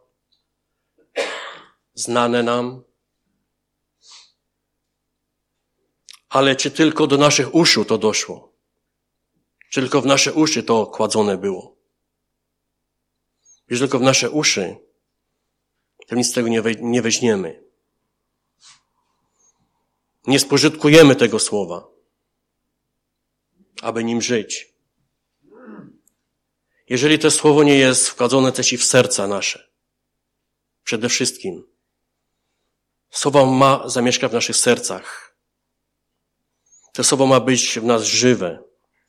znane nam, ale czy tylko do naszych uszu to doszło? Czy tylko w nasze uszy to kładzone było? Jeżeli tylko w nasze uszy, to nic z tego nie weźmiemy. Nie spożytkujemy tego słowa, aby nim żyć. Jeżeli to słowo nie jest wkładzone też i w serca nasze, przede wszystkim, słowo ma zamieszkać w naszych sercach. To słowo ma być w nas żywe.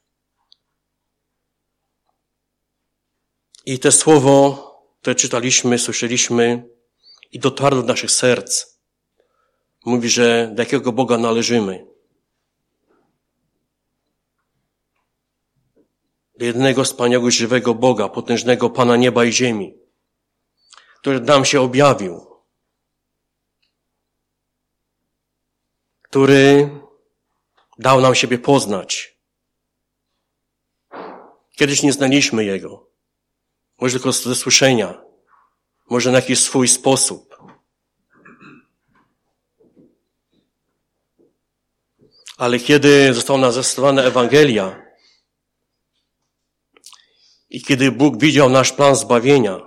I to słowo, które czytaliśmy, słyszeliśmy i dotarło do naszych serc, mówi, że do jakiego Boga należymy. Do jednego wspaniałego, żywego Boga, potężnego Pana nieba i ziemi, który nam się objawił, który dał nam siebie poznać. Kiedyś nie znaliśmy Jego. Może tylko ze słyszenia, może na jakiś swój sposób. Ale kiedy została nam zwiastowana Ewangelia i kiedy Bóg widział nasz plan zbawienia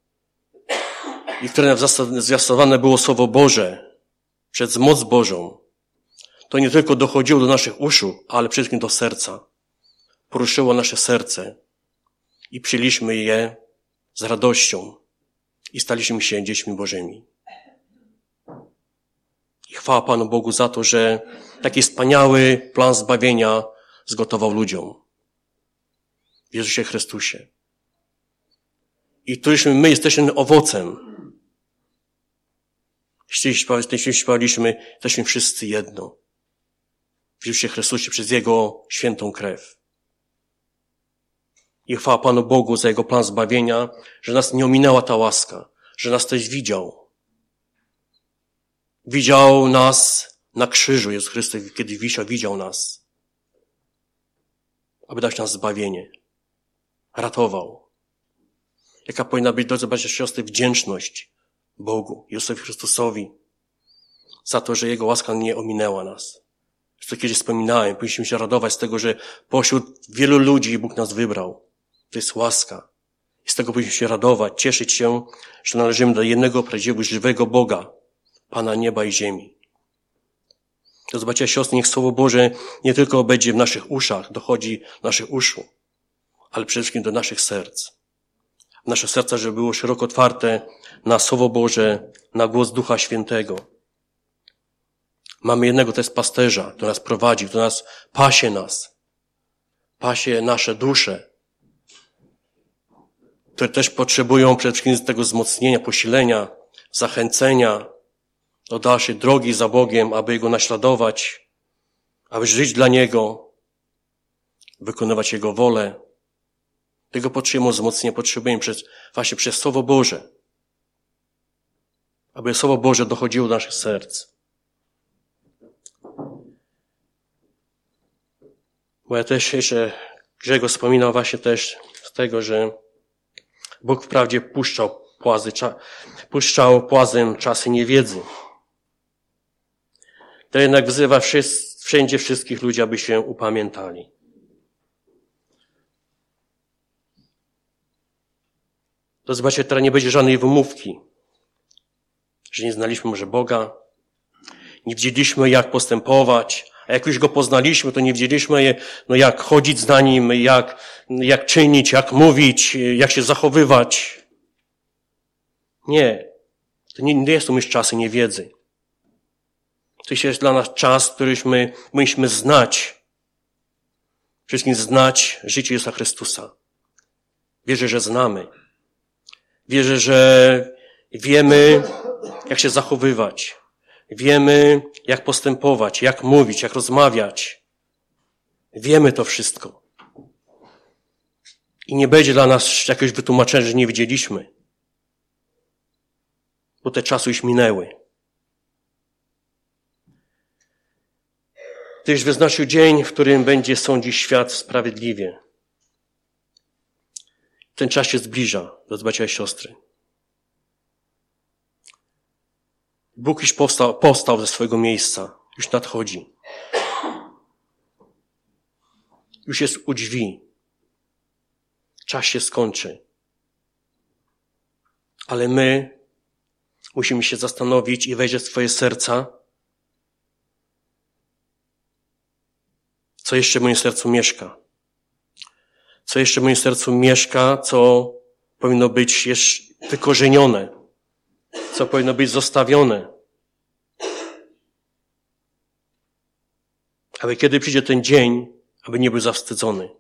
i które nam zwiastowane było Słowo Boże przez moc Bożą, to nie tylko dochodziło do naszych uszu, ale przede wszystkim do serca. Poruszyło nasze serce i przyjęliśmy je z radością i staliśmy się dziećmi Bożymi. I chwała Panu Bogu za to, że taki wspaniały plan zbawienia zgotował ludziom w Jezusie Chrystusie. I któryśmy my jesteśmy owocem. Jeśli śpiewaliśmy, jesteśmy wszyscy jedno w Jezusie Chrystusie przez Jego świętą krew. I chwała Panu Bogu za Jego plan zbawienia, że nas nie ominęła ta łaska, że nas też widział. Widział nas na krzyżu, Jezus Chrystus, kiedy wisiał, widział nas, aby dać nam zbawienie. Ratował. Jaka powinna być, drodzy bracia i siostry, wdzięczność Bogu, Jezusowi Chrystusowi, za to, że Jego łaska nie ominęła nas. Już to kiedyś wspominałem, powinniśmy się radować z tego, że pośród wielu ludzi Bóg nas wybrał. To jest łaska. I z tego powinniśmy się radować, cieszyć się, że należymy do jednego prawdziwego, żywego Boga, Pana nieba i ziemi. To zobaczcie, siostry, niech Słowo Boże nie tylko będzie w naszych uszach, dochodzi do naszych uszu, ale przede wszystkim do naszych serc. Nasze serca, żeby było szeroko otwarte na Słowo Boże, na głos Ducha Świętego. Mamy jednego, to jest pasterza, który nas prowadzi, który pasie nasze dusze, które też potrzebują przede wszystkim tego wzmocnienia, posilenia, zachęcenia do dalszej drogi za Bogiem, aby Jego naśladować, aby żyć dla Niego, wykonywać Jego wolę. Tego potrzebujemy wzmocnienia, potrzebujemy właśnie przez Słowo Boże, aby Słowo Boże dochodziło do naszych serc. Bo ja też jeszcze Grzegorz wspominał właśnie też z tego, że Bóg wprawdzie puszczał płazem czasy niewiedzy. To jednak wzywa wszędzie wszystkich ludzi, aby się upamiętali. To zobaczcie, teraz nie będzie żadnej wymówki, że nie znaliśmy może Boga, nie wiedzieliśmy, jak postępować, a jak już Go poznaliśmy, to nie wiedzieliśmy, jak chodzić za Nim, jak czynić, jak mówić, jak się zachowywać. Nie, to nie są już czasy niewiedzy. To jest dla nas czas, który powinniśmy znać, wszystkim znać życie Jezusa Chrystusa. Wierzę, że znamy. Wierzę, że wiemy, jak się zachowywać. Wiemy, jak postępować, jak mówić, jak rozmawiać. Wiemy to wszystko. I nie będzie dla nas jakiegoś wytłumaczenia, że nie wiedzieliśmy. Bo te czasy już minęły. Tyś wyznaczył dzień, w którym będzie sądzić świat sprawiedliwie. Ten czas się zbliża, drodzy bracia i siostry. Bóg już powstał ze swojego miejsca. Już nadchodzi. Już jest u drzwi. Czas się skończy. Ale my musimy się zastanowić i wejrzeć w swoje serca, co jeszcze w moim sercu mieszka. Co jeszcze w moim sercu mieszka, co powinno być jeszcze wykorzenione, co powinno być zostawione. Aby kiedy przyjdzie ten dzień, aby nie był zawstydzony,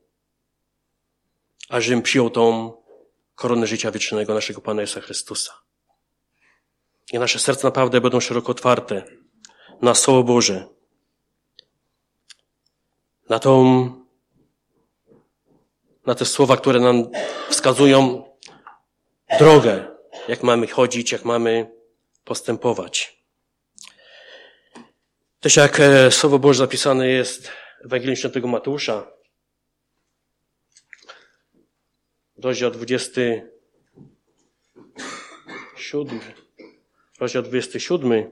a żebym przyjął tą koronę życia wiecznego naszego Pana Jezusa Chrystusa. I nasze serca naprawdę będą szeroko otwarte na Słowo Boże, na te słowa, które nam wskazują drogę, jak mamy chodzić, jak mamy postępować. Też jak Słowo Boże zapisane jest w Ewangelii Świętego Mateusza, rozdział 27.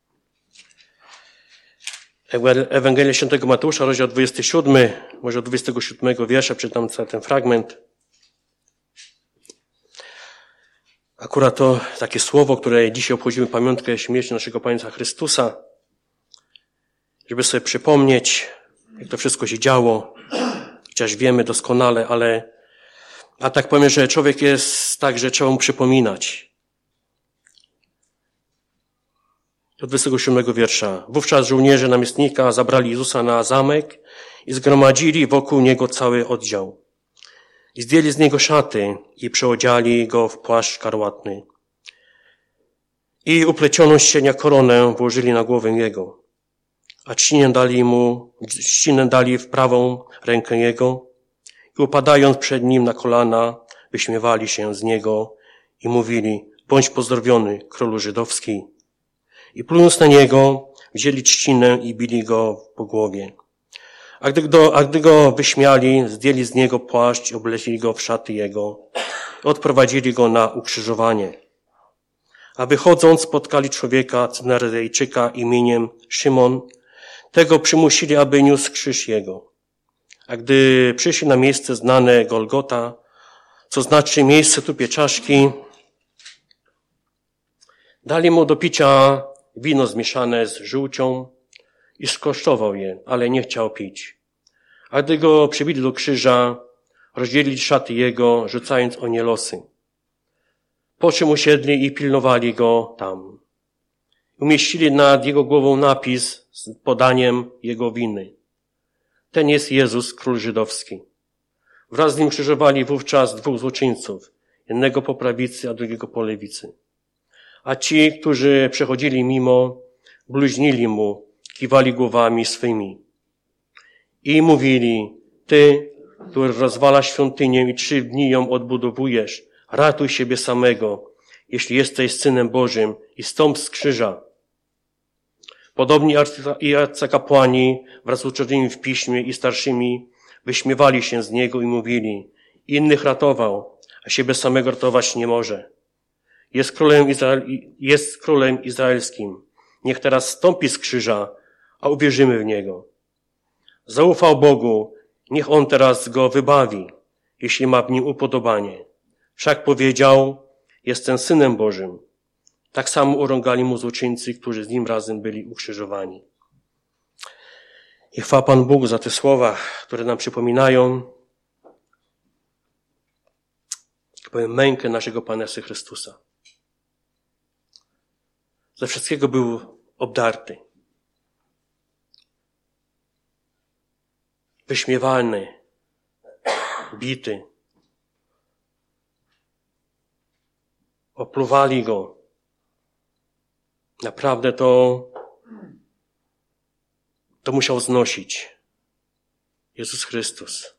Ewangelia Świętego Mateusza, rozdział 27, może od 27 wiersza, przeczytam cały ten fragment. Akurat to takie słowo, które dzisiaj obchodzimy pamiątkę śmierci naszego Pana Jezusa Chrystusa, żeby sobie przypomnieć, jak to wszystko się działo, chociaż wiemy doskonale, a tak powiem, że człowiek jest tak, że trzeba mu przypominać. Do 27 wiersza. Wówczas żołnierze namiestnika zabrali Jezusa na zamek i zgromadzili wokół Niego cały oddział. I zdjęli z Niego szaty i przeodziali Go w płaszcz szkarłatny. I uplecioną z cienia koronę włożyli na głowę Jego. A trzcinę dali w prawą rękę Jego i upadając przed Nim na kolana, wyśmiewali się z Niego i mówili: bądź pozdrowiony, królu żydowski. I plując na Niego, wzięli trzcinę i bili Go po głowie. A gdy Go wyśmiali, zdjęli z Niego płaszcz i oblecili Go w szaty Jego i odprowadzili Go na ukrzyżowanie. A wychodząc spotkali człowieka, Cyneryjczyka imieniem Szymon. Tego przymusili, aby niósł krzyż Jego. A gdy przyszli na miejsce znane Golgota, co znaczy miejsce tupie czaszki, dali Mu do picia wino zmieszane z żółcią i skosztował je, ale nie chciał pić. A gdy Go przybili do krzyża, rozdzielili szaty Jego, rzucając o nie losy. Po czym usiedli i pilnowali Go tam. Umieścili nad Jego głową napis z podaniem Jego winy. Ten jest Jezus, król żydowski. Wraz z Nim krzyżowali wówczas dwóch złoczyńców, jednego po prawicy, a drugiego po lewicy. A ci, którzy przechodzili mimo, bluźnili Mu, kiwali głowami swymi. I mówili: Ty, który rozwalasz świątynię i 3 dni ją odbudowujesz, ratuj siebie samego, jeśli jesteś Synem Bożym, i stąp z krzyża. Podobni i arcykapłani wraz z uczonymi w piśmie i starszymi wyśmiewali się z Niego i mówili: innych ratował, a siebie samego ratować nie może. Jest królem izraelskim. Niech teraz stąpi z krzyża, a uwierzymy w Niego. Zaufał Bogu, niech On teraz go wybawi, jeśli ma w nim upodobanie. Wszak powiedział, jestem Synem Bożym. Tak samo urągali mu złoczyńcy, którzy z nim razem byli ukrzyżowani. I chwała Pan Bóg za te słowa, które nam przypominają mękę naszego Pana Jezusa Chrystusa. Ze wszystkiego był obdarty. Wyśmiewany, bity. Opluwali go. Naprawdę to musiał znosić Jezus Chrystus.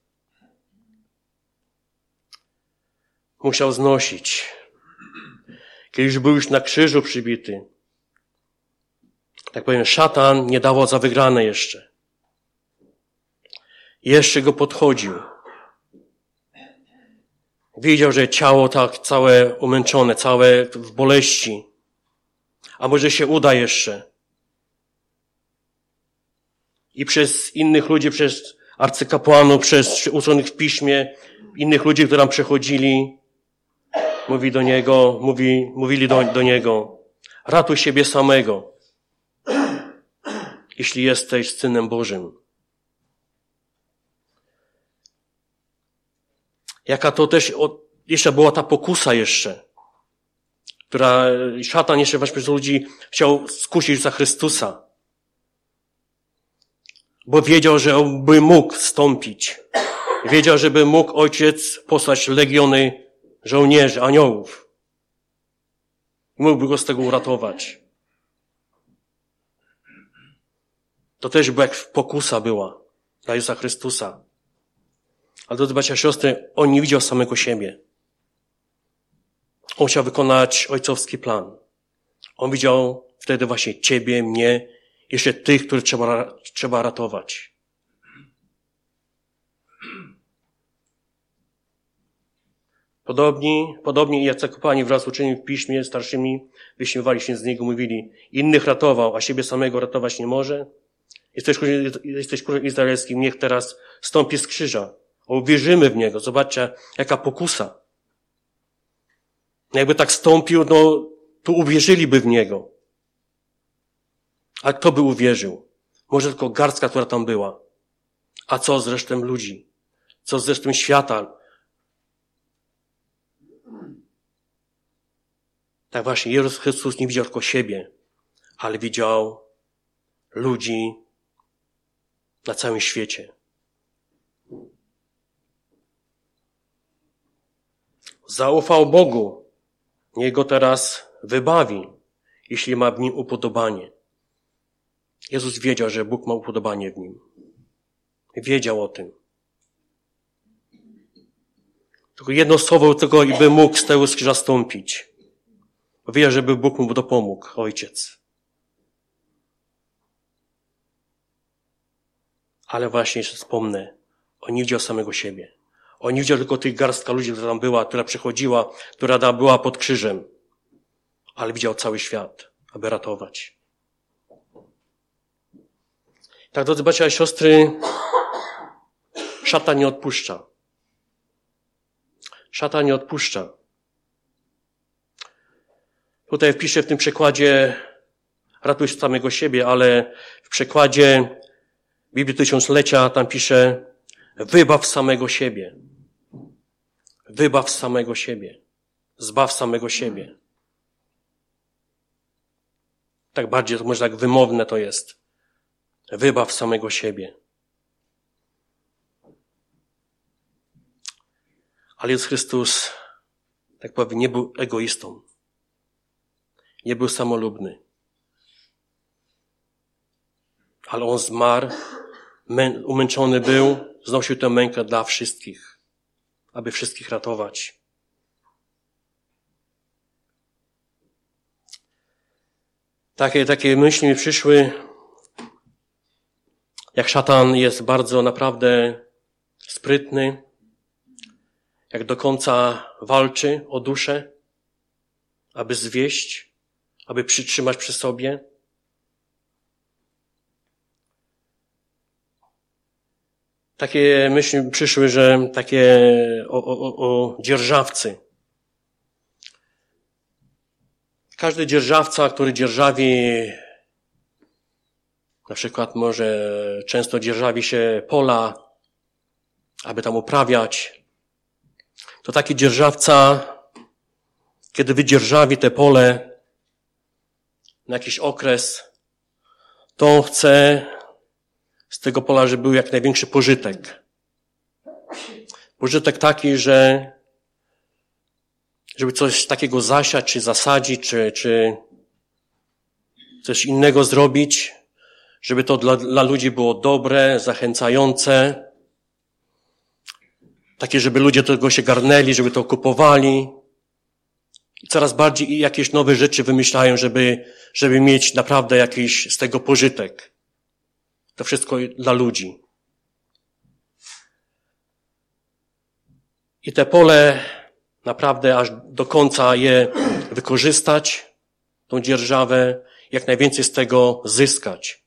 Musiał znosić. Kiedy już był na krzyżu przybity, tak powiem, szatan nie dawał za wygrane jeszcze. Jeszcze go podchodził. Widział, że ciało tak całe umęczone, całe w boleści. A może się uda jeszcze. I przez innych ludzi, przez arcykapłanów, przez uczonych w piśmie, innych ludzi, którzy tam przechodzili, mówili do niego, ratuj siebie samego, jeśli jesteś Synem Bożym. Jaka to też jeszcze była ta pokusa jeszcze, która szatan jeszcze właśnie ludzi chciał skusić za Chrystusa. Bo wiedział, że by mógł stąpić. Wiedział, że by mógł Ojciec posłać legiony żołnierzy, aniołów. Mógłby go z tego uratować. To też była jak pokusa była dla Jezusa Chrystusa. Ale drodzy bracia i siostry, on nie widział samego siebie. On chciał wykonać ojcowski plan. On widział wtedy właśnie ciebie, mnie, jeszcze tych, których trzeba ratować. Podobnie i jak zakopani wraz z uczonymi w piśmie starszymi wyśmiewali się z niego, mówili, innych ratował, a siebie samego ratować nie może. Jesteś królem izraelskim, niech teraz stąpi z krzyża. Uwierzymy w niego. Zobaczcie, jaka pokusa. Jakby tak stąpił, to uwierzyliby w niego. A kto by uwierzył? Może tylko garstka, która tam była. A co z resztą ludzi? Co z resztą świata? Tak właśnie, Jezus Chrystus nie widział tylko siebie, ale widział ludzi na całym świecie. Zaufał Bogu. Niech go teraz wybawi, jeśli ma w nim upodobanie. Jezus wiedział, że Bóg ma upodobanie w nim. Wiedział o tym. Tylko jedno słowo tylko i by mógł z tego krzyża stąpić. Bo wiedział, żeby Bóg mu dopomógł, Ojciec. Ale właśnie jeszcze wspomnę, on nie widział samego siebie. On nie widział tylko tych garstka ludzi, która tam była, która przychodziła, która była pod krzyżem. Ale widział cały świat, aby ratować. Tak, drodzy bracia i siostry, szatan nie odpuszcza. Szatan nie odpuszcza. Tutaj wpiszę w tym przekładzie ratuj samego siebie, ale w przekładzie Biblii Tysiąclecia tam pisze wybaw samego siebie. Wybaw samego siebie. Zbaw samego siebie. Tak bardziej, to może tak wymowne to jest. Wybaw samego siebie. Ale Jezus Chrystus, tak powiem, nie był egoistą. Nie był samolubny. Ale on zmarł, umęczony był, znosił tę mękę dla wszystkich, aby wszystkich ratować. Takie myśli mi przyszły, jak szatan jest bardzo naprawdę sprytny, jak do końca walczy o duszę, aby zwieść, aby przytrzymać przy sobie. takie myśli przyszły, że takie o dzierżawcy. Każdy dzierżawca, który dzierżawi, na przykład może często dzierżawi się pola, aby tam uprawiać, to taki dzierżawca, kiedy wydzierżawi te pole na jakiś okres, to on chce z tego pola, żeby był jak największy pożytek. Pożytek taki, żeby coś takiego zasiać, czy zasadzić, czy coś innego zrobić, żeby to dla ludzi było dobre, zachęcające, takie, żeby ludzie tego się garnęli, żeby to kupowali. I coraz bardziej jakieś nowe rzeczy wymyślają, żeby mieć naprawdę jakiś z tego pożytek. To wszystko dla ludzi. I te pole naprawdę aż do końca je wykorzystać, tą dzierżawę, jak najwięcej z tego zyskać.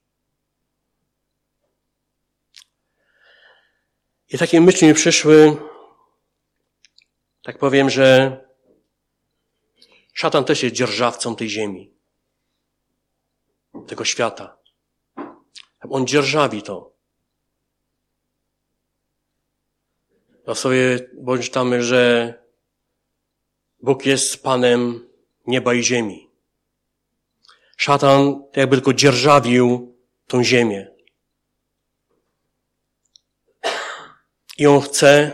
I takie myśli mi przyszły, tak powiem, że szatan też jest dzierżawcą tej ziemi, tego świata. On dzierżawi to. A sobie bądź czytamy, że Bóg jest Panem nieba i ziemi. Szatan jakby tylko dzierżawił tą ziemię. I on chce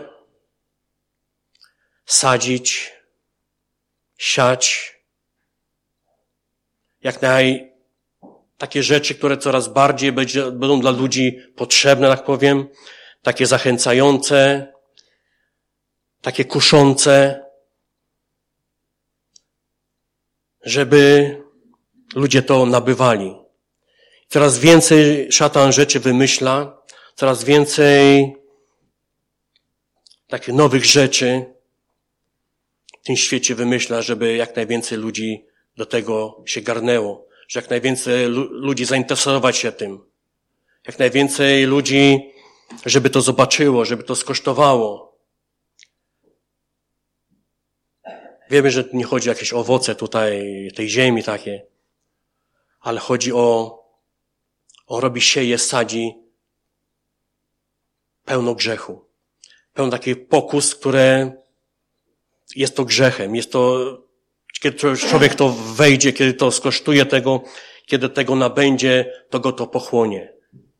sadzić, siać, takie rzeczy, które coraz bardziej będą dla ludzi potrzebne, tak powiem, takie zachęcające, takie kuszące, żeby ludzie to nabywali. Coraz więcej szatan rzeczy wymyśla, coraz więcej takich nowych rzeczy w tym świecie wymyśla, żeby jak najwięcej ludzi do tego się garnęło, że jak najwięcej ludzi zainteresować się tym, jak najwięcej ludzi, żeby to zobaczyło, żeby to skosztowało. Wiemy, że nie chodzi o jakieś owoce tutaj, tej ziemi takie, ale chodzi o robi sieje, sadzi pełno grzechu. Pełno taki pokus, które jest to grzechem. Jest to, kiedy człowiek to wejdzie, kiedy to skosztuje tego, kiedy tego nabędzie, to go to pochłonie.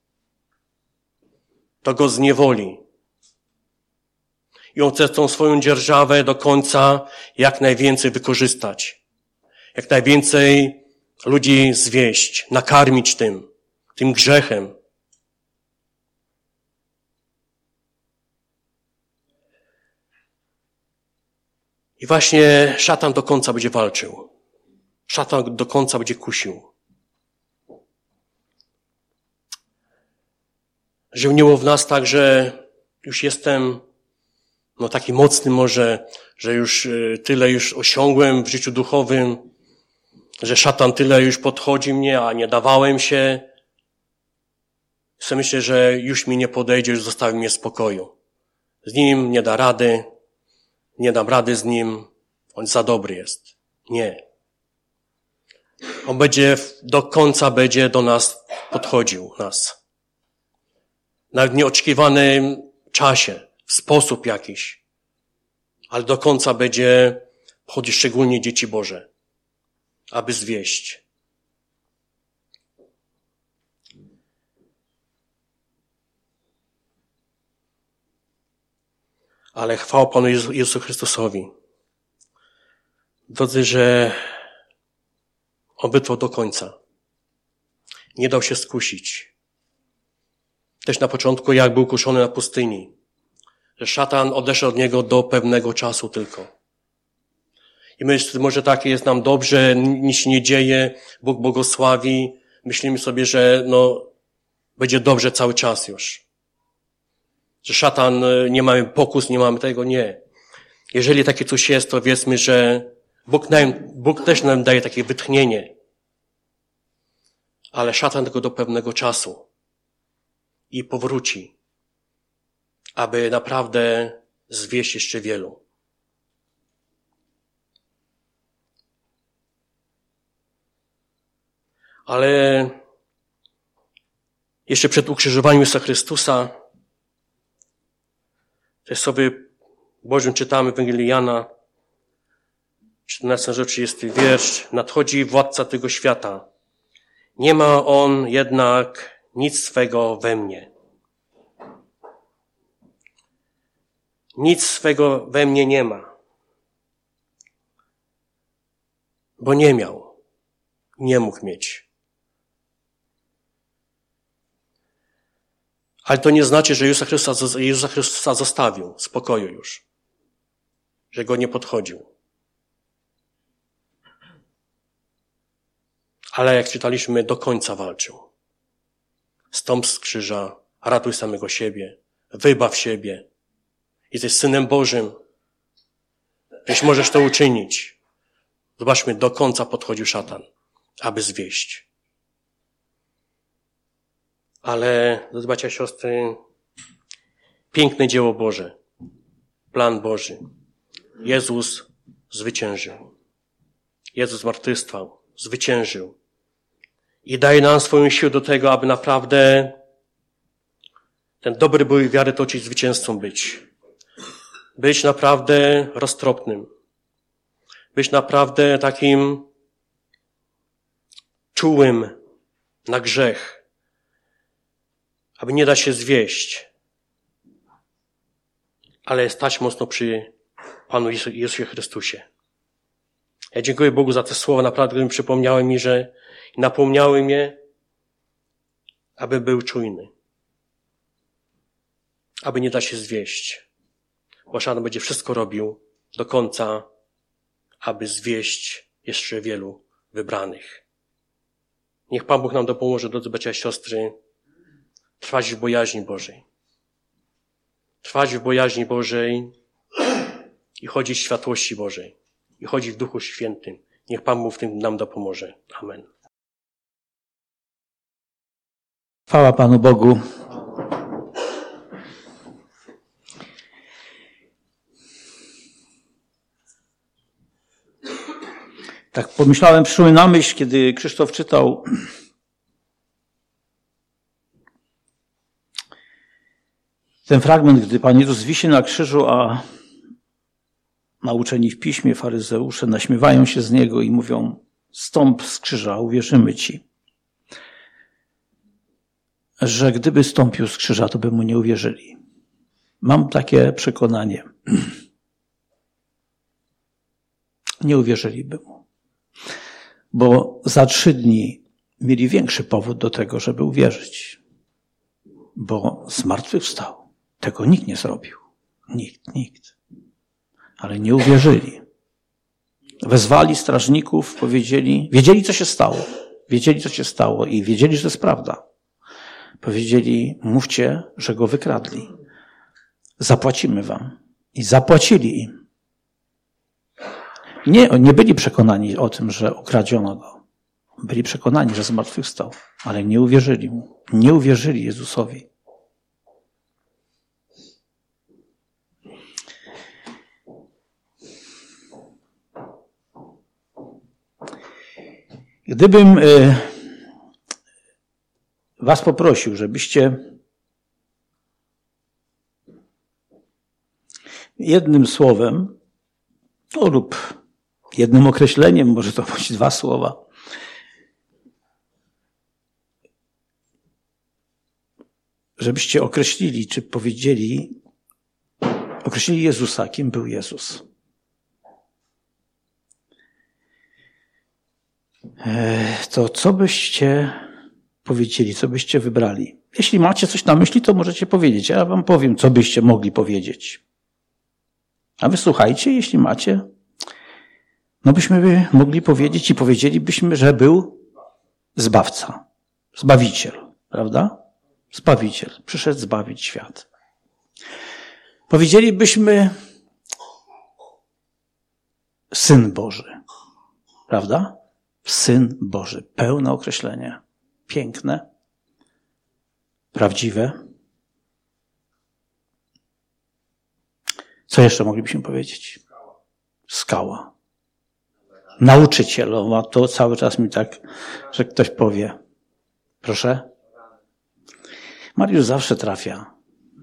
To go zniewoli. I on chce tą swoją dzierżawę do końca jak najwięcej wykorzystać. Jak najwięcej ludzi zwieść, nakarmić tym grzechem. I właśnie szatan do końca będzie walczył. Szatan do końca będzie kusił. Żyłniło w nas tak, że już jestem taki mocny może, że już tyle już osiągłem w życiu duchowym, że szatan tyle już podchodzi mnie, a nie dawałem się. Sobie myślę, że już mi nie podejdzie, już zostawi mnie w spokoju. Z nim nie da rady, nie dam rady z nim, on za dobry jest. Nie. On do końca będzie do nas podchodził, nas. Na nieoczekiwanym czasie, w sposób jakiś. Ale do końca będzie wchodzić szczególnie dzieci Boże, aby zwieść. Ale chwała Panu Jezusu Chrystusowi. Drodzy, że On wytrwał do końca. Nie dał się skusić. Też na początku, jak był kuszony na pustyni, że szatan odeszł od niego do pewnego czasu tylko. I myślę, może takie jest nam dobrze, nic się nie dzieje, Bóg błogosławi. Myślimy sobie, że będzie dobrze cały czas już. Że szatan, nie mamy pokus, nie mamy tego, nie. Jeżeli takie coś jest, to wiedzmy, że Bóg też nam daje takie wytchnienie. Ale szatan tylko do pewnego czasu. I powróci. aby naprawdę zwieść jeszcze wielu. Ale jeszcze przed ukrzyżowaniem Jezusa Chrystusa, w Słowie Bożym czytamy w Ewangelii Jana, 14 rozdział 30 wiersz, nadchodzi władca tego świata. Nie ma on jednak nic swego we mnie. Nic swego we mnie nie ma. Bo nie miał. Nie mógł mieć. Ale to nie znaczy, że Jezusa Chrystusa zostawił w spokoju już. Że go nie podchodził. Ale jak czytaliśmy, do końca walczył. Stąp z krzyża, ratuj samego siebie, wybaw siebie. Jesteś Synem Bożym. Jeśli możesz to uczynić. Zobaczmy, do końca podchodził szatan, aby zwieść. Ale, bracia i siostry, piękne dzieło Boże, plan Boży. Jezus zwyciężył. Jezus zmartwychwstał, zwyciężył. I daje nam swoją siłę do tego, aby naprawdę ten dobry bój wiary toczyć, zwycięzcą być. Być naprawdę roztropnym. Być naprawdę takim czułym na grzech. Aby nie dać się zwieść, ale stać mocno przy Panu Jezusie Chrystusie. Ja dziękuję Bogu za te słowa, naprawdę, które mi przypomniały mi, że napomniały mnie, aby był czujny. Aby nie dać się zwieść. Bo szatan będzie wszystko robił do końca, aby zwieść jeszcze wielu wybranych. Niech Pan Bóg nam dopomoże, drodzy bracia i siostry, trwać w bojaźni Bożej. Trwać w bojaźni Bożej i chodzić w światłości Bożej. I chodzić w Duchu Świętym. Niech Pan Bóg w tym nam dopomoże. Amen. Chwała Panu Bogu. Tak pomyślałem, przyszło mi na myśl, kiedy Krzysztof czytał ten fragment, gdy Pan Jezus wisi na krzyżu, a nauczeni w piśmie faryzeusze naśmiewają się z Niego i mówią: stąp z krzyża, uwierzymy Ci. Że gdyby stąpił z krzyża, to by Mu nie uwierzyli. Mam takie przekonanie. Nie uwierzyliby Mu. Bo za 3 dni mieli większy powód do tego, żeby uwierzyć. Bo zmartwychwstał. Tego nikt nie zrobił. Nikt. Ale nie uwierzyli. Wezwali strażników, wiedzieli co się stało. Wiedzieli co się stało i wiedzieli, że to jest prawda. Powiedzieli: mówcie, że go wykradli. Zapłacimy wam. I zapłacili im. Nie byli przekonani o tym, że ukradziono go. Byli przekonani, że zmartwychwstał, ale nie uwierzyli mu. Nie uwierzyli Jezusowi. Gdybym was poprosił, żebyście jednym słowem, lub jednym określeniem, może to być 2 słowa, żebyście określili, czy określili Jezusa, kim był Jezus. To co byście powiedzieli, co byście wybrali? Jeśli macie coś na myśli, to możecie powiedzieć. Ja wam powiem, co byście mogli powiedzieć. A wy słuchajcie, jeśli macie, no byśmy mogli powiedzieć i powiedzielibyśmy, że był Zbawca, Zbawiciel, prawda? Zbawiciel, przyszedł zbawić świat. Powiedzielibyśmy Syn Boży, prawda? Syn Boży, pełne określenie, piękne, prawdziwe. Co jeszcze moglibyśmy powiedzieć? Skała. Nauczyciel, a to cały czas mi tak, że ktoś powie. Proszę? Mariusz zawsze trafia.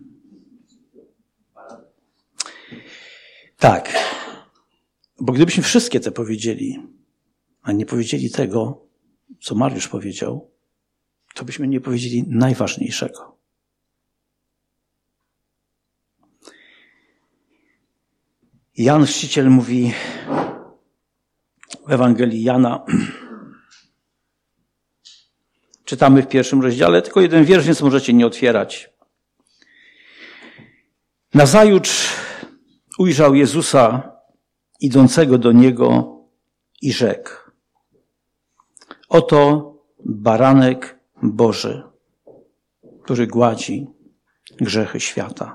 Tak. Bo gdybyśmy wszystkie te powiedzieli, a nie powiedzieli tego, co Mariusz powiedział, to byśmy nie powiedzieli najważniejszego. Jan Chrzciciel mówi w Ewangelii Jana, czytamy w 1 rozdziale, tylko jeden wiersz, więc możecie nie otwierać. Nazajutrz ujrzał Jezusa idącego do Niego i rzekł: oto baranek Boży, który gładzi grzechy świata.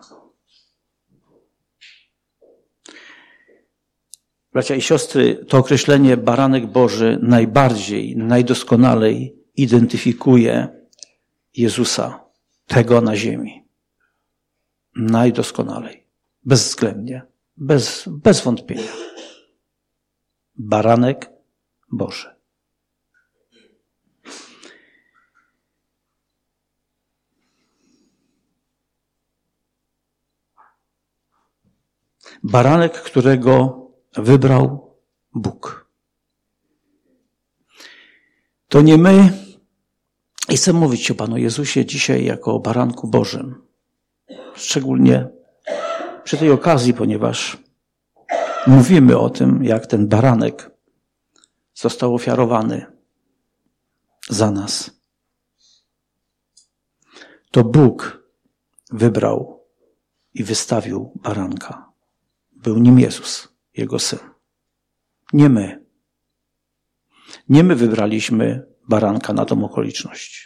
Bracia i siostry, to określenie baranek Boży najbardziej, najdoskonalej identyfikuje Jezusa, tego na ziemi. Najdoskonalej. Bezwzględnie. Bez wątpienia. Baranek Boży. Baranek, którego wybrał Bóg. To nie my, i chcę mówić o Panu Jezusie dzisiaj jako o baranku Bożym. Szczególnie przy tej okazji, ponieważ mówimy o tym, jak ten baranek został ofiarowany za nas. To Bóg wybrał i wystawił baranka. Był nim Jezus, Jego Syn. Nie my. Nie my wybraliśmy baranka na tą okoliczność.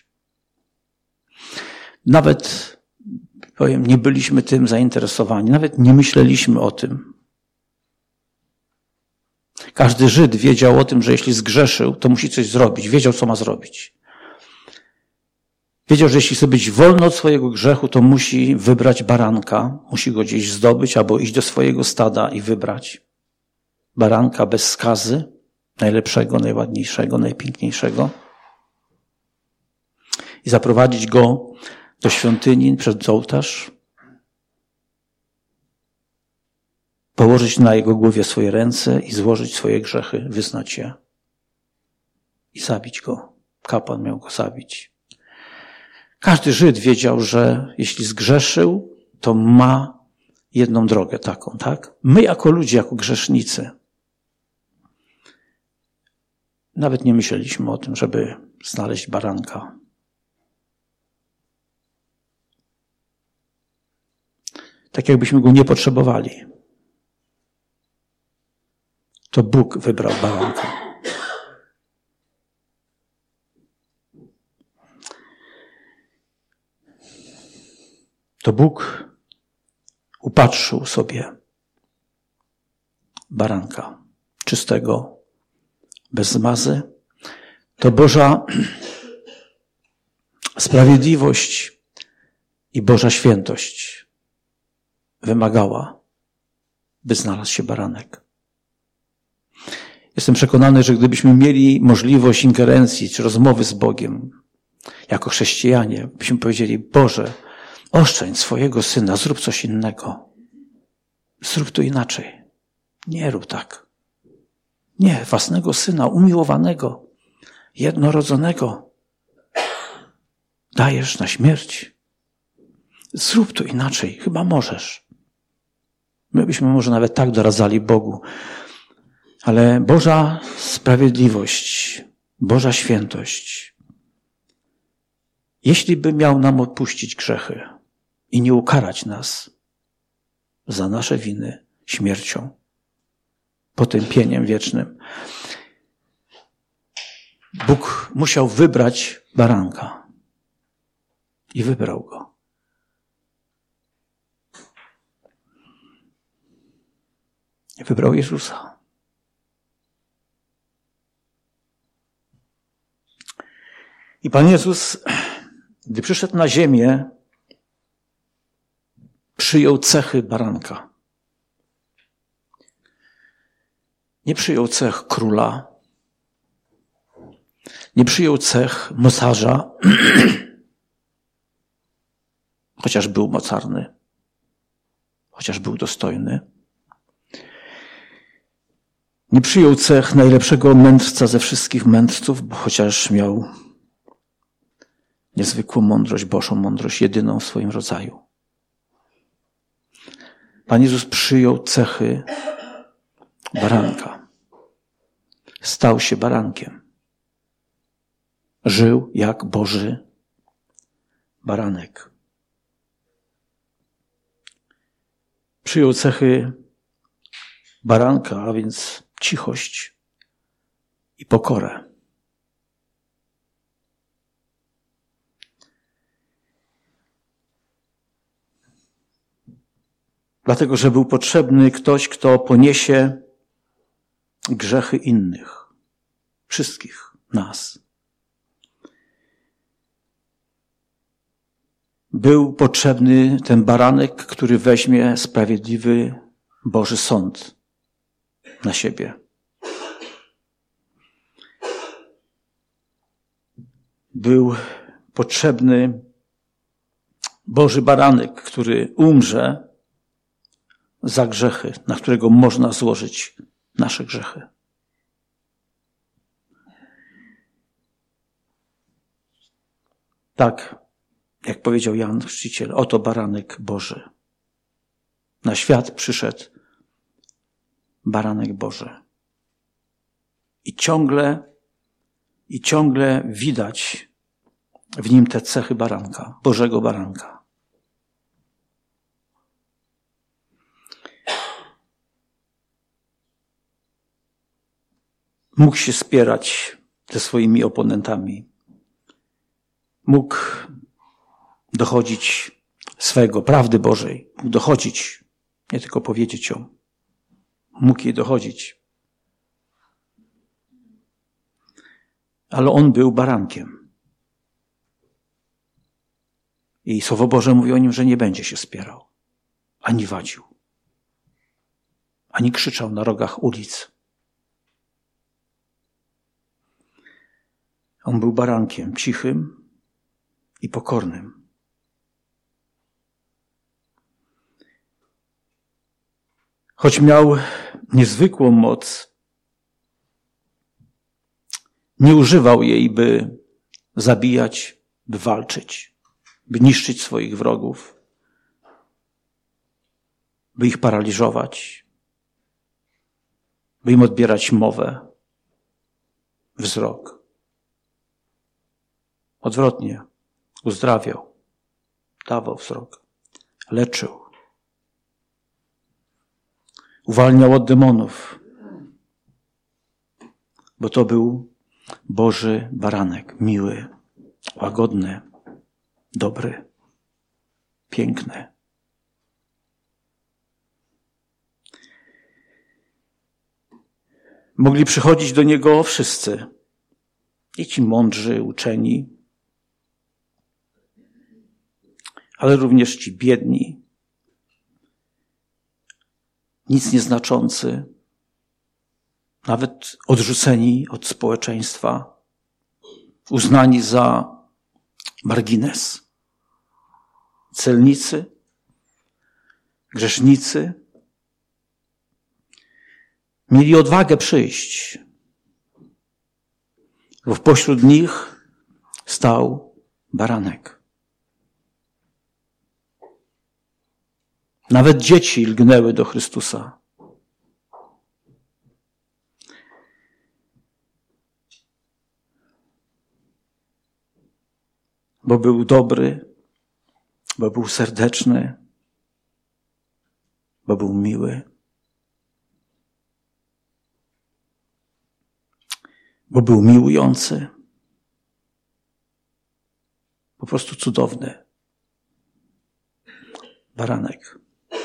Nawet, powiem, nie byliśmy tym zainteresowani. Nawet nie myśleliśmy o tym. Każdy Żyd wiedział o tym, że jeśli zgrzeszył, to musi coś zrobić. Wiedział, co ma zrobić. Wiedział, że jeśli chce być wolny od swojego grzechu, to musi wybrać baranka. Musi go gdzieś zdobyć albo iść do swojego stada i wybrać baranka bez skazy, najlepszego, najładniejszego, najpiękniejszego i zaprowadzić go do świątyni przed ołtarz, położyć na jego głowie swoje ręce i złożyć swoje grzechy, wyznać je i zabić go. Kapłan miał go zabić. Każdy Żyd wiedział, że jeśli zgrzeszył, to ma jedną drogę taką, tak? My jako ludzie, jako grzesznicy, nawet nie myśleliśmy o tym, żeby znaleźć baranka. Tak jakbyśmy go nie potrzebowali. To Bóg wybrał baranka. To Bóg upatrzył sobie baranka czystego, bez zmazy. To Boża sprawiedliwość i Boża świętość wymagała, by znalazł się baranek. Jestem przekonany, że gdybyśmy mieli możliwość ingerencji czy rozmowy z Bogiem jako chrześcijanie, byśmy powiedzieli: Boże, oszczędź swojego Syna, zrób coś innego. Zrób to inaczej. Nie rób tak. Nie, własnego Syna, umiłowanego, jednorodzonego dajesz na śmierć. Zrób to inaczej, chyba możesz. My byśmy może nawet tak doradzali Bogu, ale Boża sprawiedliwość, Boża świętość, jeśli by miał nam odpuścić grzechy i nie ukarać nas za nasze winy śmiercią, potępieniem wiecznym, Bóg musiał wybrać baranka i wybrał go. Wybrał Jezusa. I Pan Jezus, gdy przyszedł na ziemię, przyjął cechy baranka. Nie przyjął cech króla, nie przyjął cech mocarza, chociaż był mocarny, chociaż był dostojny. Nie przyjął cech najlepszego mędrca ze wszystkich mędrców, bo chociaż miał niezwykłą mądrość, Bożą mądrość, jedyną w swoim rodzaju. Pan Jezus przyjął cechy baranka. Stał się barankiem. Żył jak Boży baranek. Przyjął cechy baranka, a więc cichość i pokorę. Dlatego, że był potrzebny ktoś, kto poniesie grzechy innych, wszystkich nas. Był potrzebny ten baranek, który weźmie sprawiedliwy Boży sąd na siebie. Był potrzebny Boży baranek, który umrze za grzechy, na którego można złożyć nasze grzechy. Tak, jak powiedział Jan Chrzciciel, oto baranek Boży. Na świat przyszedł baranek Boży. I ciągle widać w nim te cechy baranka, Bożego baranka. Mógł się spierać ze swoimi oponentami. Mógł dochodzić swego, prawdy Bożej. Mógł dochodzić, nie tylko powiedzieć ją. Mógł jej dochodzić. Ale on był barankiem. I Słowo Boże mówi o nim, że nie będzie się spierał, ani wadził, ani krzyczał na rogach ulic. On był barankiem cichym i pokornym. Choć miał niezwykłą moc, nie używał jej, by zabijać, by walczyć, by niszczyć swoich wrogów, by ich paraliżować, by im odbierać mowę, wzrok. Odwrotnie, uzdrawiał, dawał wzrok, leczył, uwalniał od demonów, bo to był Boży baranek, miły, łagodny, dobry, piękny. Mogli przychodzić do Niego wszyscy, i ci mądrzy, uczeni, ale również ci biedni, nic nieznaczący, nawet odrzuceni od społeczeństwa, uznani za margines. Celnicy, grzesznicy mieli odwagę przyjść, bo pośród nich stał baranek. Nawet dzieci lgnęły do Chrystusa. Bo był dobry, bo był serdeczny, bo był miły, bo był miłujący. Po prostu cudowny baranek.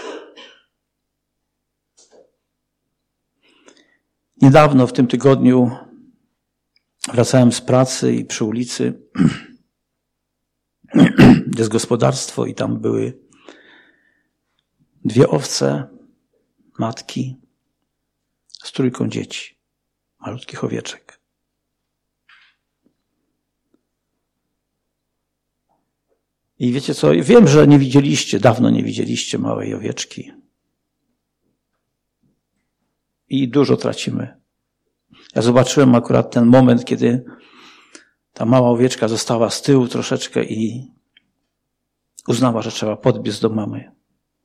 Niedawno, w tym tygodniu, wracałem z pracy i przy ulicy jest gospodarstwo i tam były 2 owce, matki, z trójką dzieci, malutkich owieczek. I wiecie co? Wiem, że nie widzieliście, dawno nie widzieliście małej owieczki. I dużo tracimy. Ja zobaczyłem akurat ten moment, kiedy ta mała owieczka została z tyłu troszeczkę i uznała, że trzeba podbiec do mamy.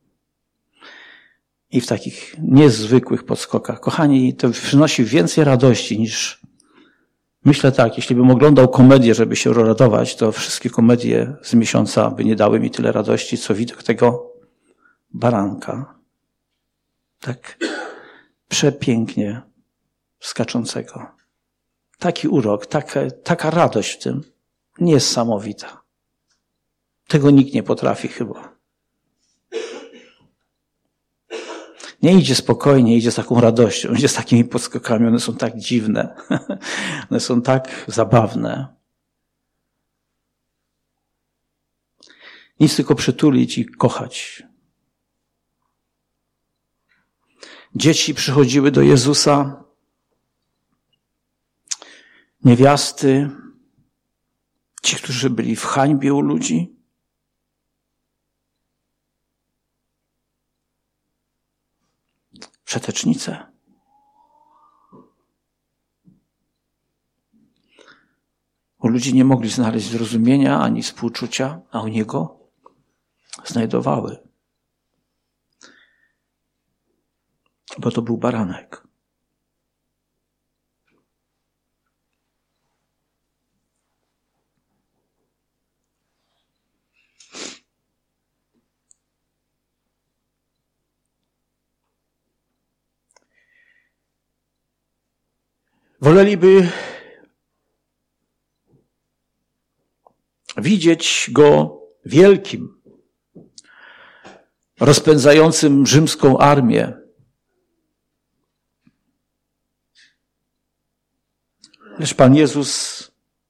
I w takich niezwykłych podskokach. Kochani, to przynosi więcej radości niż... Myślę tak, jeśli bym oglądał komedię, żeby się radować, to wszystkie komedie z miesiąca by nie dały mi tyle radości, co widok tego baranka. Tak przepięknie skaczącego. Taki urok, taka radość w tym niesamowita. Tego nikt nie potrafi chyba. Nie idzie spokojnie, idzie z taką radością, idzie z takimi podskokami. One są tak dziwne. One są tak zabawne. Nic tylko przytulić i kochać. Dzieci przychodziły do Jezusa, niewiasty, ci, którzy byli w hańbie u ludzi. Przetecznice. U ludzi nie mogli znaleźć zrozumienia ani współczucia, a u Niego znajdowały. Bo to był baranek. Woleliby widzieć Go wielkim, rozpędzającym rzymską armię. Lecz Pan Jezus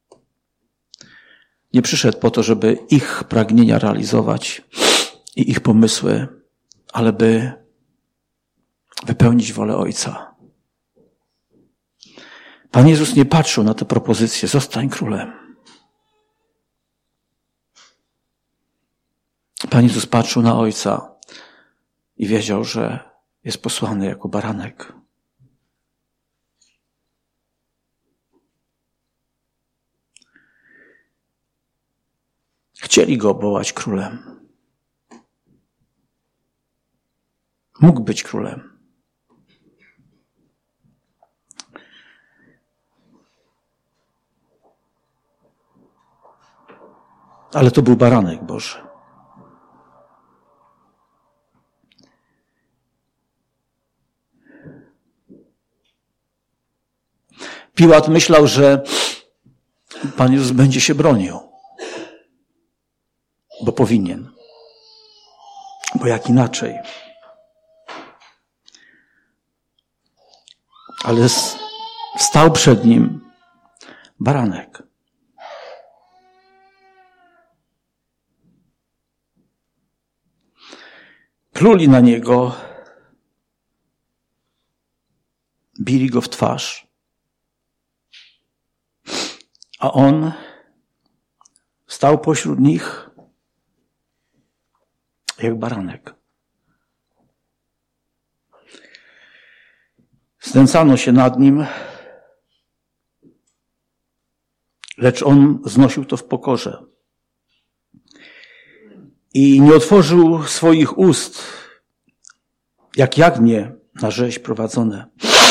nie przyszedł po to, żeby ich pragnienia realizować i ich pomysły, ale by wypełnić wolę Ojca. Pan Jezus nie patrzył na tę propozycję, zostań królem. Pan Jezus patrzył na Ojca i wiedział, że jest posłany jako baranek. Chcieli Go wołać królem. Mógł być królem. Ale to był baranek Boży. Piłat myślał, że Pan Jezus będzie się bronił. Bo powinien. Bo jak inaczej. Ale stał przed nim baranek. Pluli na niego, bili go w twarz, a on stał pośród nich jak baranek. Znęcano się nad nim, lecz on znosił to w pokorze. I nie otworzył swoich ust, jak jagnię na rzeź prowadzone.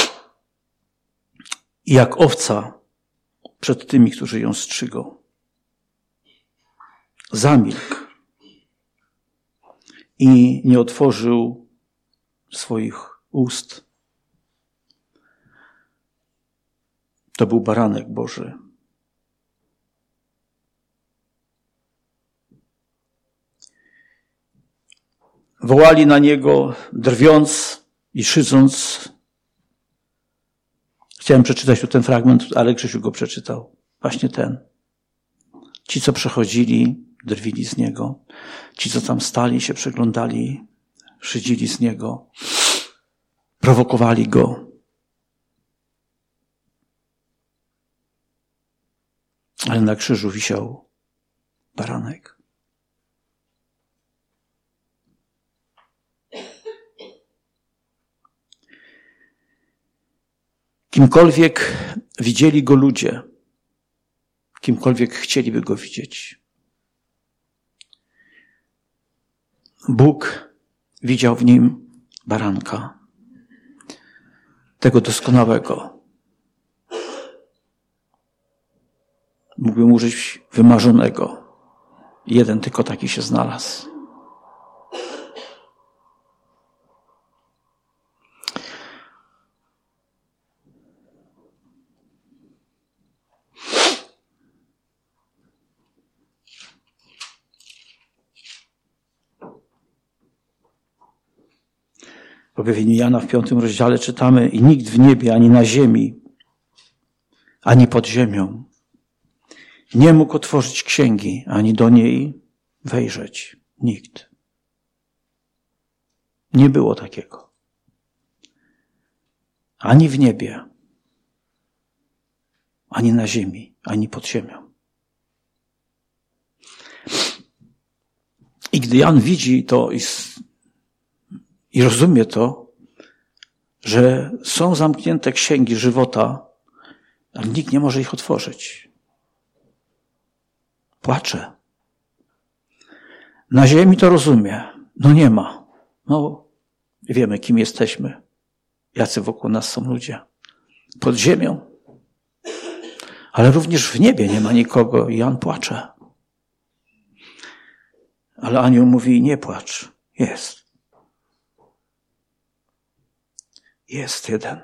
I jak owca przed tymi, którzy ją strzygą. Zamilkł i nie otworzył swoich ust. To był baranek Boży. Wołali na niego, drwiąc i szydząc. Chciałem przeczytać tu ten fragment, ale Krzysiu go przeczytał. Właśnie ten. Ci, co przechodzili, drwili z niego. Ci, co tam stali, się przeglądali, szydzili z niego. Prowokowali go. ale na krzyżu wisiał baranek. Kimkolwiek widzieli go ludzie, kimkolwiek chcieliby go widzieć, Bóg widział w nim baranka, tego doskonałego. Mógłbym użyć wymarzonego. Jeden tylko taki się znalazł. W objawieniu Jana w 5 rozdziale czytamy: i nikt w niebie, ani na ziemi, ani pod ziemią nie mógł otworzyć księgi, ani do niej wejrzeć. Nikt. Nie było takiego. Ani w niebie, ani na ziemi, ani pod ziemią. I gdy Jan widzi to i rozumie to, że są zamknięte księgi żywota, ale nikt nie może ich otworzyć. Płacze. Na ziemi to rozumie. No nie ma. No wiemy, kim jesteśmy. Jacy wokół nas są ludzie. Pod ziemią. Ale również w niebie nie ma nikogo i Jan płacze. Ale anioł mówi: nie płacz. Jest. Jest jeden.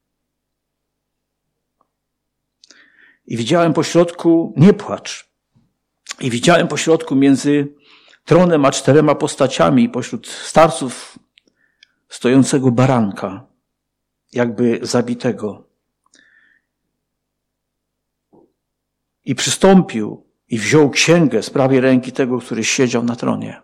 I widziałem pośrodku, nie płacz. I widziałem pośrodku między tronem a 4 postaciami, pośród starców stojącego baranka, jakby zabitego. I przystąpił i wziął księgę z prawej ręki tego, który siedział na tronie.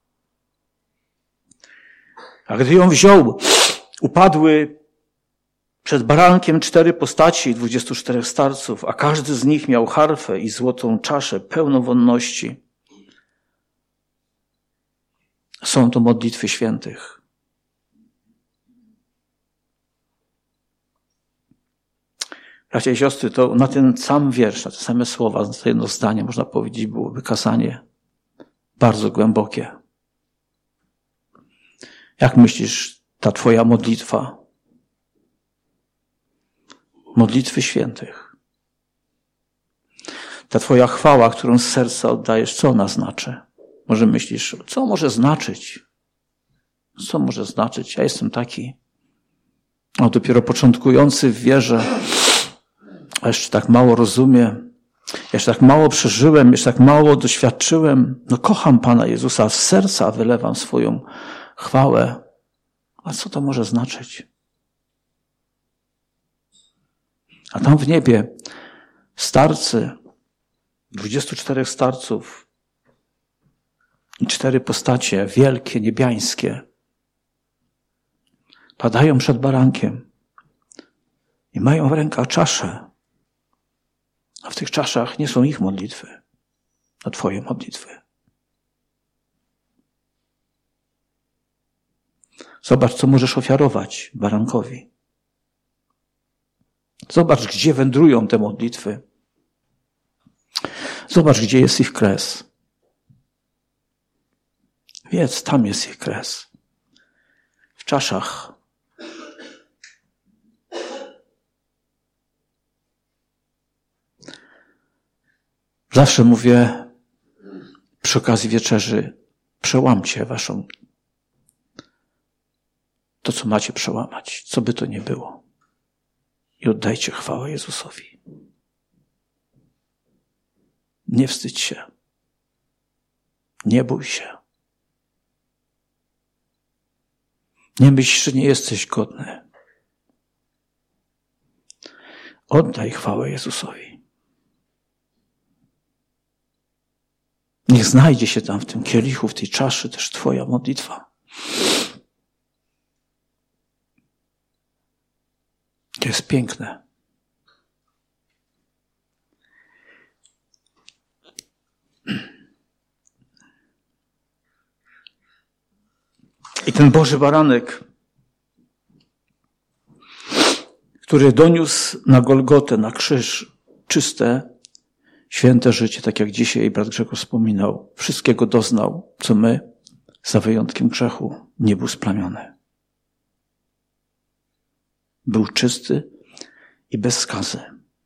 A gdy ją wziął, upadły przed barankiem 4 postaci, 24 starców, a każdy z nich miał harfę i złotą czaszę pełną wonności. Są to modlitwy świętych. Bracia i siostry, to na ten sam wiersz, na te same słowa, na to jedno zdanie, można powiedzieć, byłoby kazanie bardzo głębokie. Jak myślisz, ta twoja modlitwa, modlitwy świętych, ta twoja chwała, którą z serca oddajesz, co ona znaczy? Może myślisz, co może znaczyć? Co może znaczyć? Ja jestem taki, dopiero początkujący w wierze, a jeszcze tak mało rozumiem, jeszcze tak mało przeżyłem, jeszcze tak mało doświadczyłem. No kocham Pana Jezusa, z serca wylewam swoją chwałę. A co to może znaczyć? A tam w niebie starcy, 24 starców i 4 postacie wielkie, niebiańskie padają przed barankiem i mają w rękach czasze. A w tych czaszach nie są ich modlitwy, a twoje modlitwy. Zobacz, co możesz ofiarować barankowi. Zobacz, gdzie wędrują te modlitwy. Zobacz, gdzie jest ich kres. Wiedz, tam jest ich kres. W czaszach. Zawsze mówię przy okazji wieczerzy, przełamcie waszą to, co macie przełamać, co by to nie było. I oddajcie chwałę Jezusowi. Nie wstydź się. Nie bój się. Nie myśl, że nie jesteś godny. Oddaj chwałę Jezusowi. Niech znajdzie się tam w tym kielichu, w tej czaszy też twoja modlitwa. To jest piękne. ten Boży Baranek, który doniósł na Golgotę, na krzyż, czyste, święte życie, tak jak dzisiaj brat Grzegorz wspominał, wszystkiego doznał, co my, za wyjątkiem grzechu, nie był splamiony. Był czysty i bez skazy.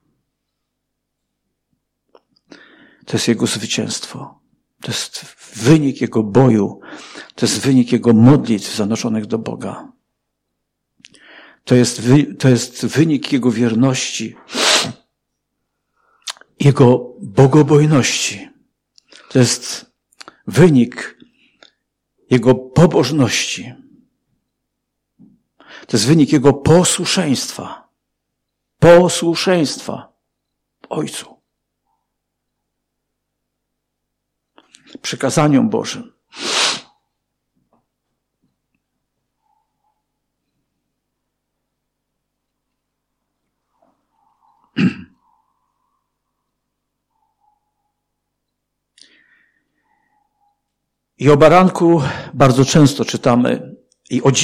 To jest Jego zwycięstwo. To jest wynik Jego boju. To jest wynik Jego modlitw zanoszonych do Boga. To jest wynik Jego wierności, Jego bogobojności. To jest wynik Jego pobożności. To jest wynik Jego posłuszeństwa. Posłuszeństwa Ojcu. Przykazaniom Bożym. I o baranku bardzo często czytamy i o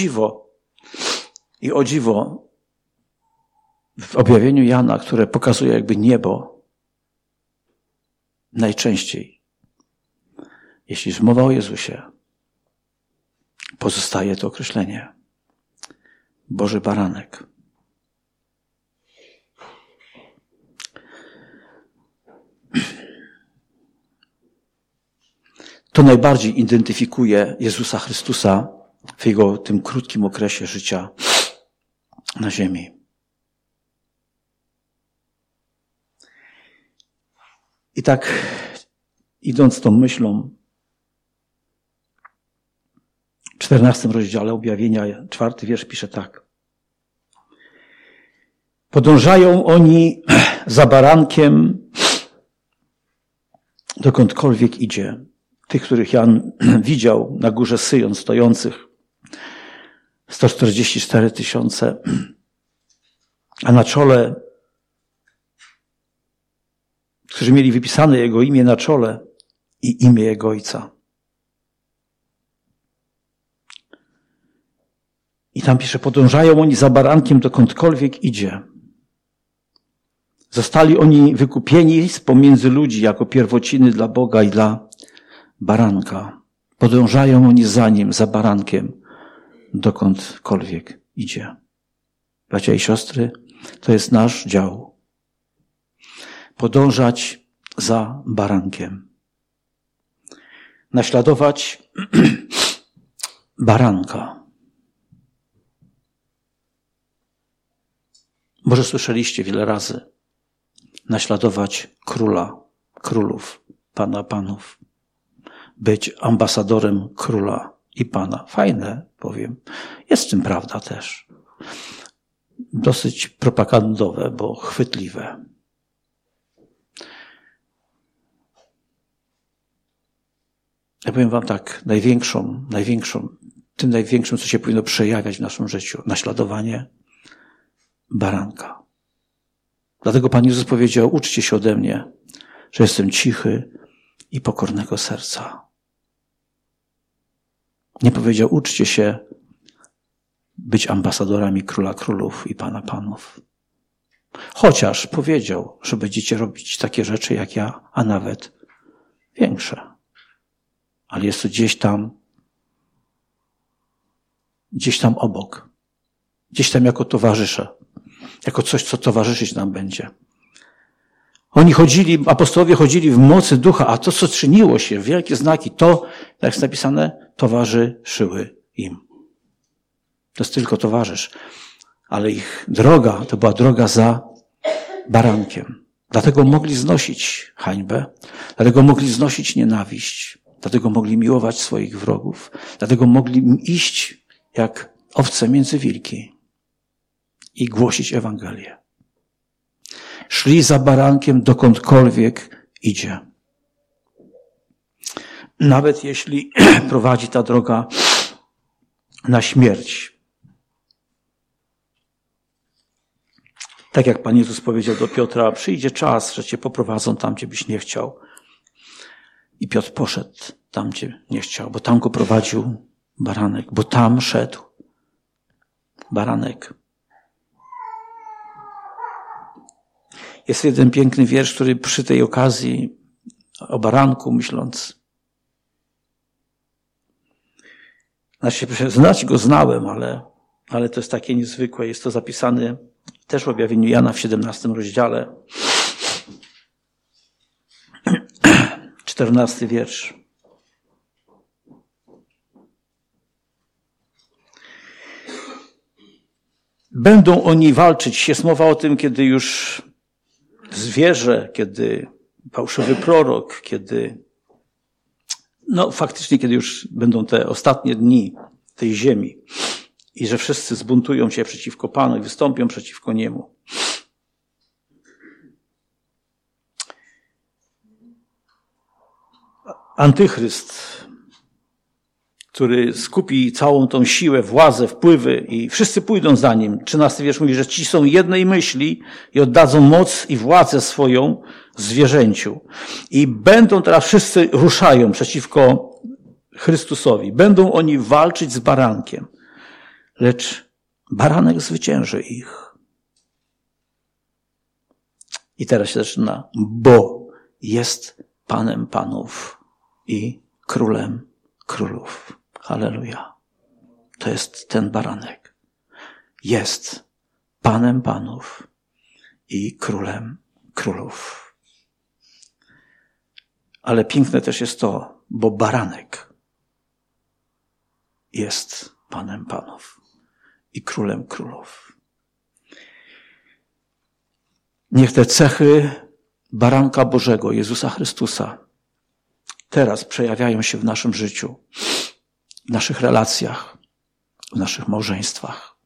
dziwo w objawieniu Jana, które pokazuje jakby niebo najczęściej. Jeśli jest mowa o Jezusie, pozostaje to określenie Boży Baranek. To najbardziej identyfikuje Jezusa Chrystusa w Jego tym krótkim okresie życia na ziemi. I tak, idąc tą myślą, w 14 rozdziale Objawienia, 4 wiersz pisze tak. Podążają oni za barankiem, dokądkolwiek idzie. Tych, których Jan widział na górze Syjon stojących, 144 000, a na czole, którzy mieli wypisane Jego imię na czole i imię Jego Ojca. I tam pisze, podążają oni za barankiem, dokądkolwiek idzie. Zostali oni wykupieni z pomiędzy ludzi jako pierwociny dla Boga i dla baranka. Podążają oni za nim, za barankiem, dokądkolwiek idzie. Bracia i siostry, to jest nasz dział. Podążać za barankiem. Naśladować baranka. Może słyszeliście wiele razy. Naśladować króla, królów, pana, panów. Być ambasadorem króla i pana. Fajne, powiem. Jest w tym prawda też. Dosyć propagandowe, bo chwytliwe. Ja powiem wam tak, tym największym, co się powinno przejawiać w naszym życiu, naśladowanie baranka. Dlatego Pan Jezus powiedział, uczcie się ode mnie, że jestem cichy i pokornego serca. Nie powiedział, uczcie się być ambasadorami Króla Królów i Pana Panów. Chociaż powiedział, że będziecie robić takie rzeczy jak ja, a nawet większe. Ale jest to gdzieś tam obok. Gdzieś tam jako towarzysze. Jako coś, co towarzyszyć nam będzie. Apostołowie chodzili w mocy ducha, a to, co czyniło się, wielkie znaki, to, jak jest napisane, towarzyszyły im. To jest tylko towarzysz. Ale ich droga, to była droga za barankiem. Dlatego mogli znosić hańbę, dlatego mogli znosić nienawiść, dlatego mogli miłować swoich wrogów, dlatego mogli iść jak owce między wilki i głosić Ewangelię. Szli za barankiem dokądkolwiek idzie. Nawet jeśli prowadzi ta droga na śmierć. Tak jak Pan Jezus powiedział do Piotra, przyjdzie czas, że cię poprowadzą tam, gdzie byś nie chciał. I Piotr poszedł tam, gdzie nie chciał, bo tam go prowadził Baranek, bo tam szedł baranek. Jest jeden piękny wiersz, który przy tej okazji o baranku myśląc. Znać go znałem, ale to jest takie niezwykłe. Jest to zapisane też w objawieniu Jana w 17 rozdziale. 14 wiersz. Będą oni walczyć. Jest mowa o tym, kiedy już zwierzę, kiedy fałszywy prorok, kiedy faktycznie, kiedy już będą te ostatnie dni tej ziemi i że wszyscy zbuntują się przeciwko Panu i wystąpią przeciwko Niemu. Antychryst, który skupi całą tą siłę, władzę, wpływy i wszyscy pójdą za nim. 13 wiersz mówi, że ci są jednej myśli i oddadzą moc i władzę swoją zwierzęciu. I będą teraz wszyscy ruszają przeciwko Chrystusowi. Będą oni walczyć z barankiem. Lecz baranek zwycięży ich. I teraz się zaczyna, bo jest Panem Panów i Królem Królów. Halleluja. To jest ten baranek. Jest Panem Panów i Królem Królów. Ale piękne też jest to, bo baranek jest Panem Panów i Królem Królów. Niech te cechy baranka Bożego, Jezusa Chrystusa, teraz przejawiają się w naszym życiu, w naszych relacjach, w naszych małżeństwach,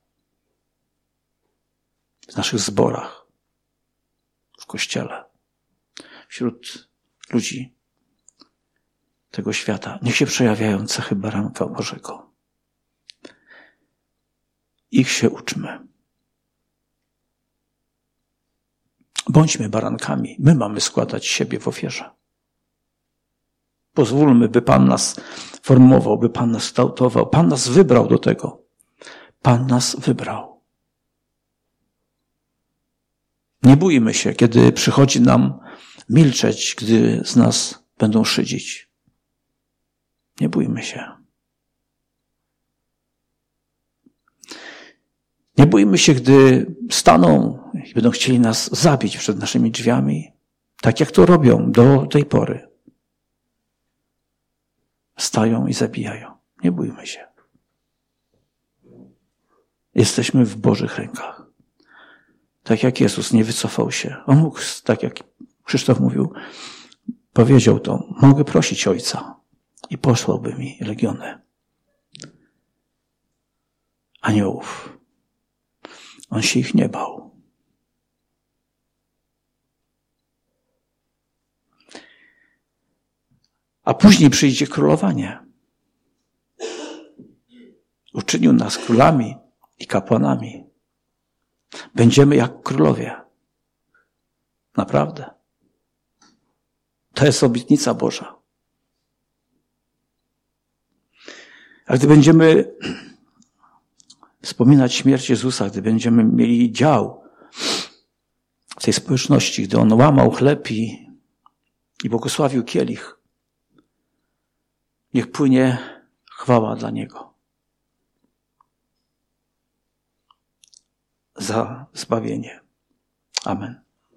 w naszych zborach, w Kościele, wśród ludzi tego świata. Niech się przejawiają cechy baranka Bożego. Ich się uczmy. Bądźmy barankami. My mamy składać siebie w ofierze. Pozwólmy, by Pan nas formował, by Pan nas kształtował. Pan nas wybrał do tego. Pan nas wybrał. Nie bójmy się, kiedy przychodzi nam milczeć, gdy z nas będą szydzić. Nie bójmy się. Nie bójmy się, gdy staną i będą chcieli nas zabić przed naszymi drzwiami, tak jak to robią do tej pory. Stają i zabijają. Nie bójmy się. Jesteśmy w Bożych rękach. Tak jak Jezus nie wycofał się. On mógł, tak jak Krzysztof mówił, powiedział to, mogę prosić Ojca i posłałby mi legiony aniołów. On się ich nie bał. A później przyjdzie królowanie. Uczynił nas królami i kapłanami. Będziemy jak królowie. Naprawdę. To jest obietnica Boża. A gdy będziemy wspominać śmierć Jezusa, gdy będziemy mieli dział w tej społeczności, gdy On łamał chleb i błogosławił kielich, niech płynie chwała dla Niego za zbawienie. Amen.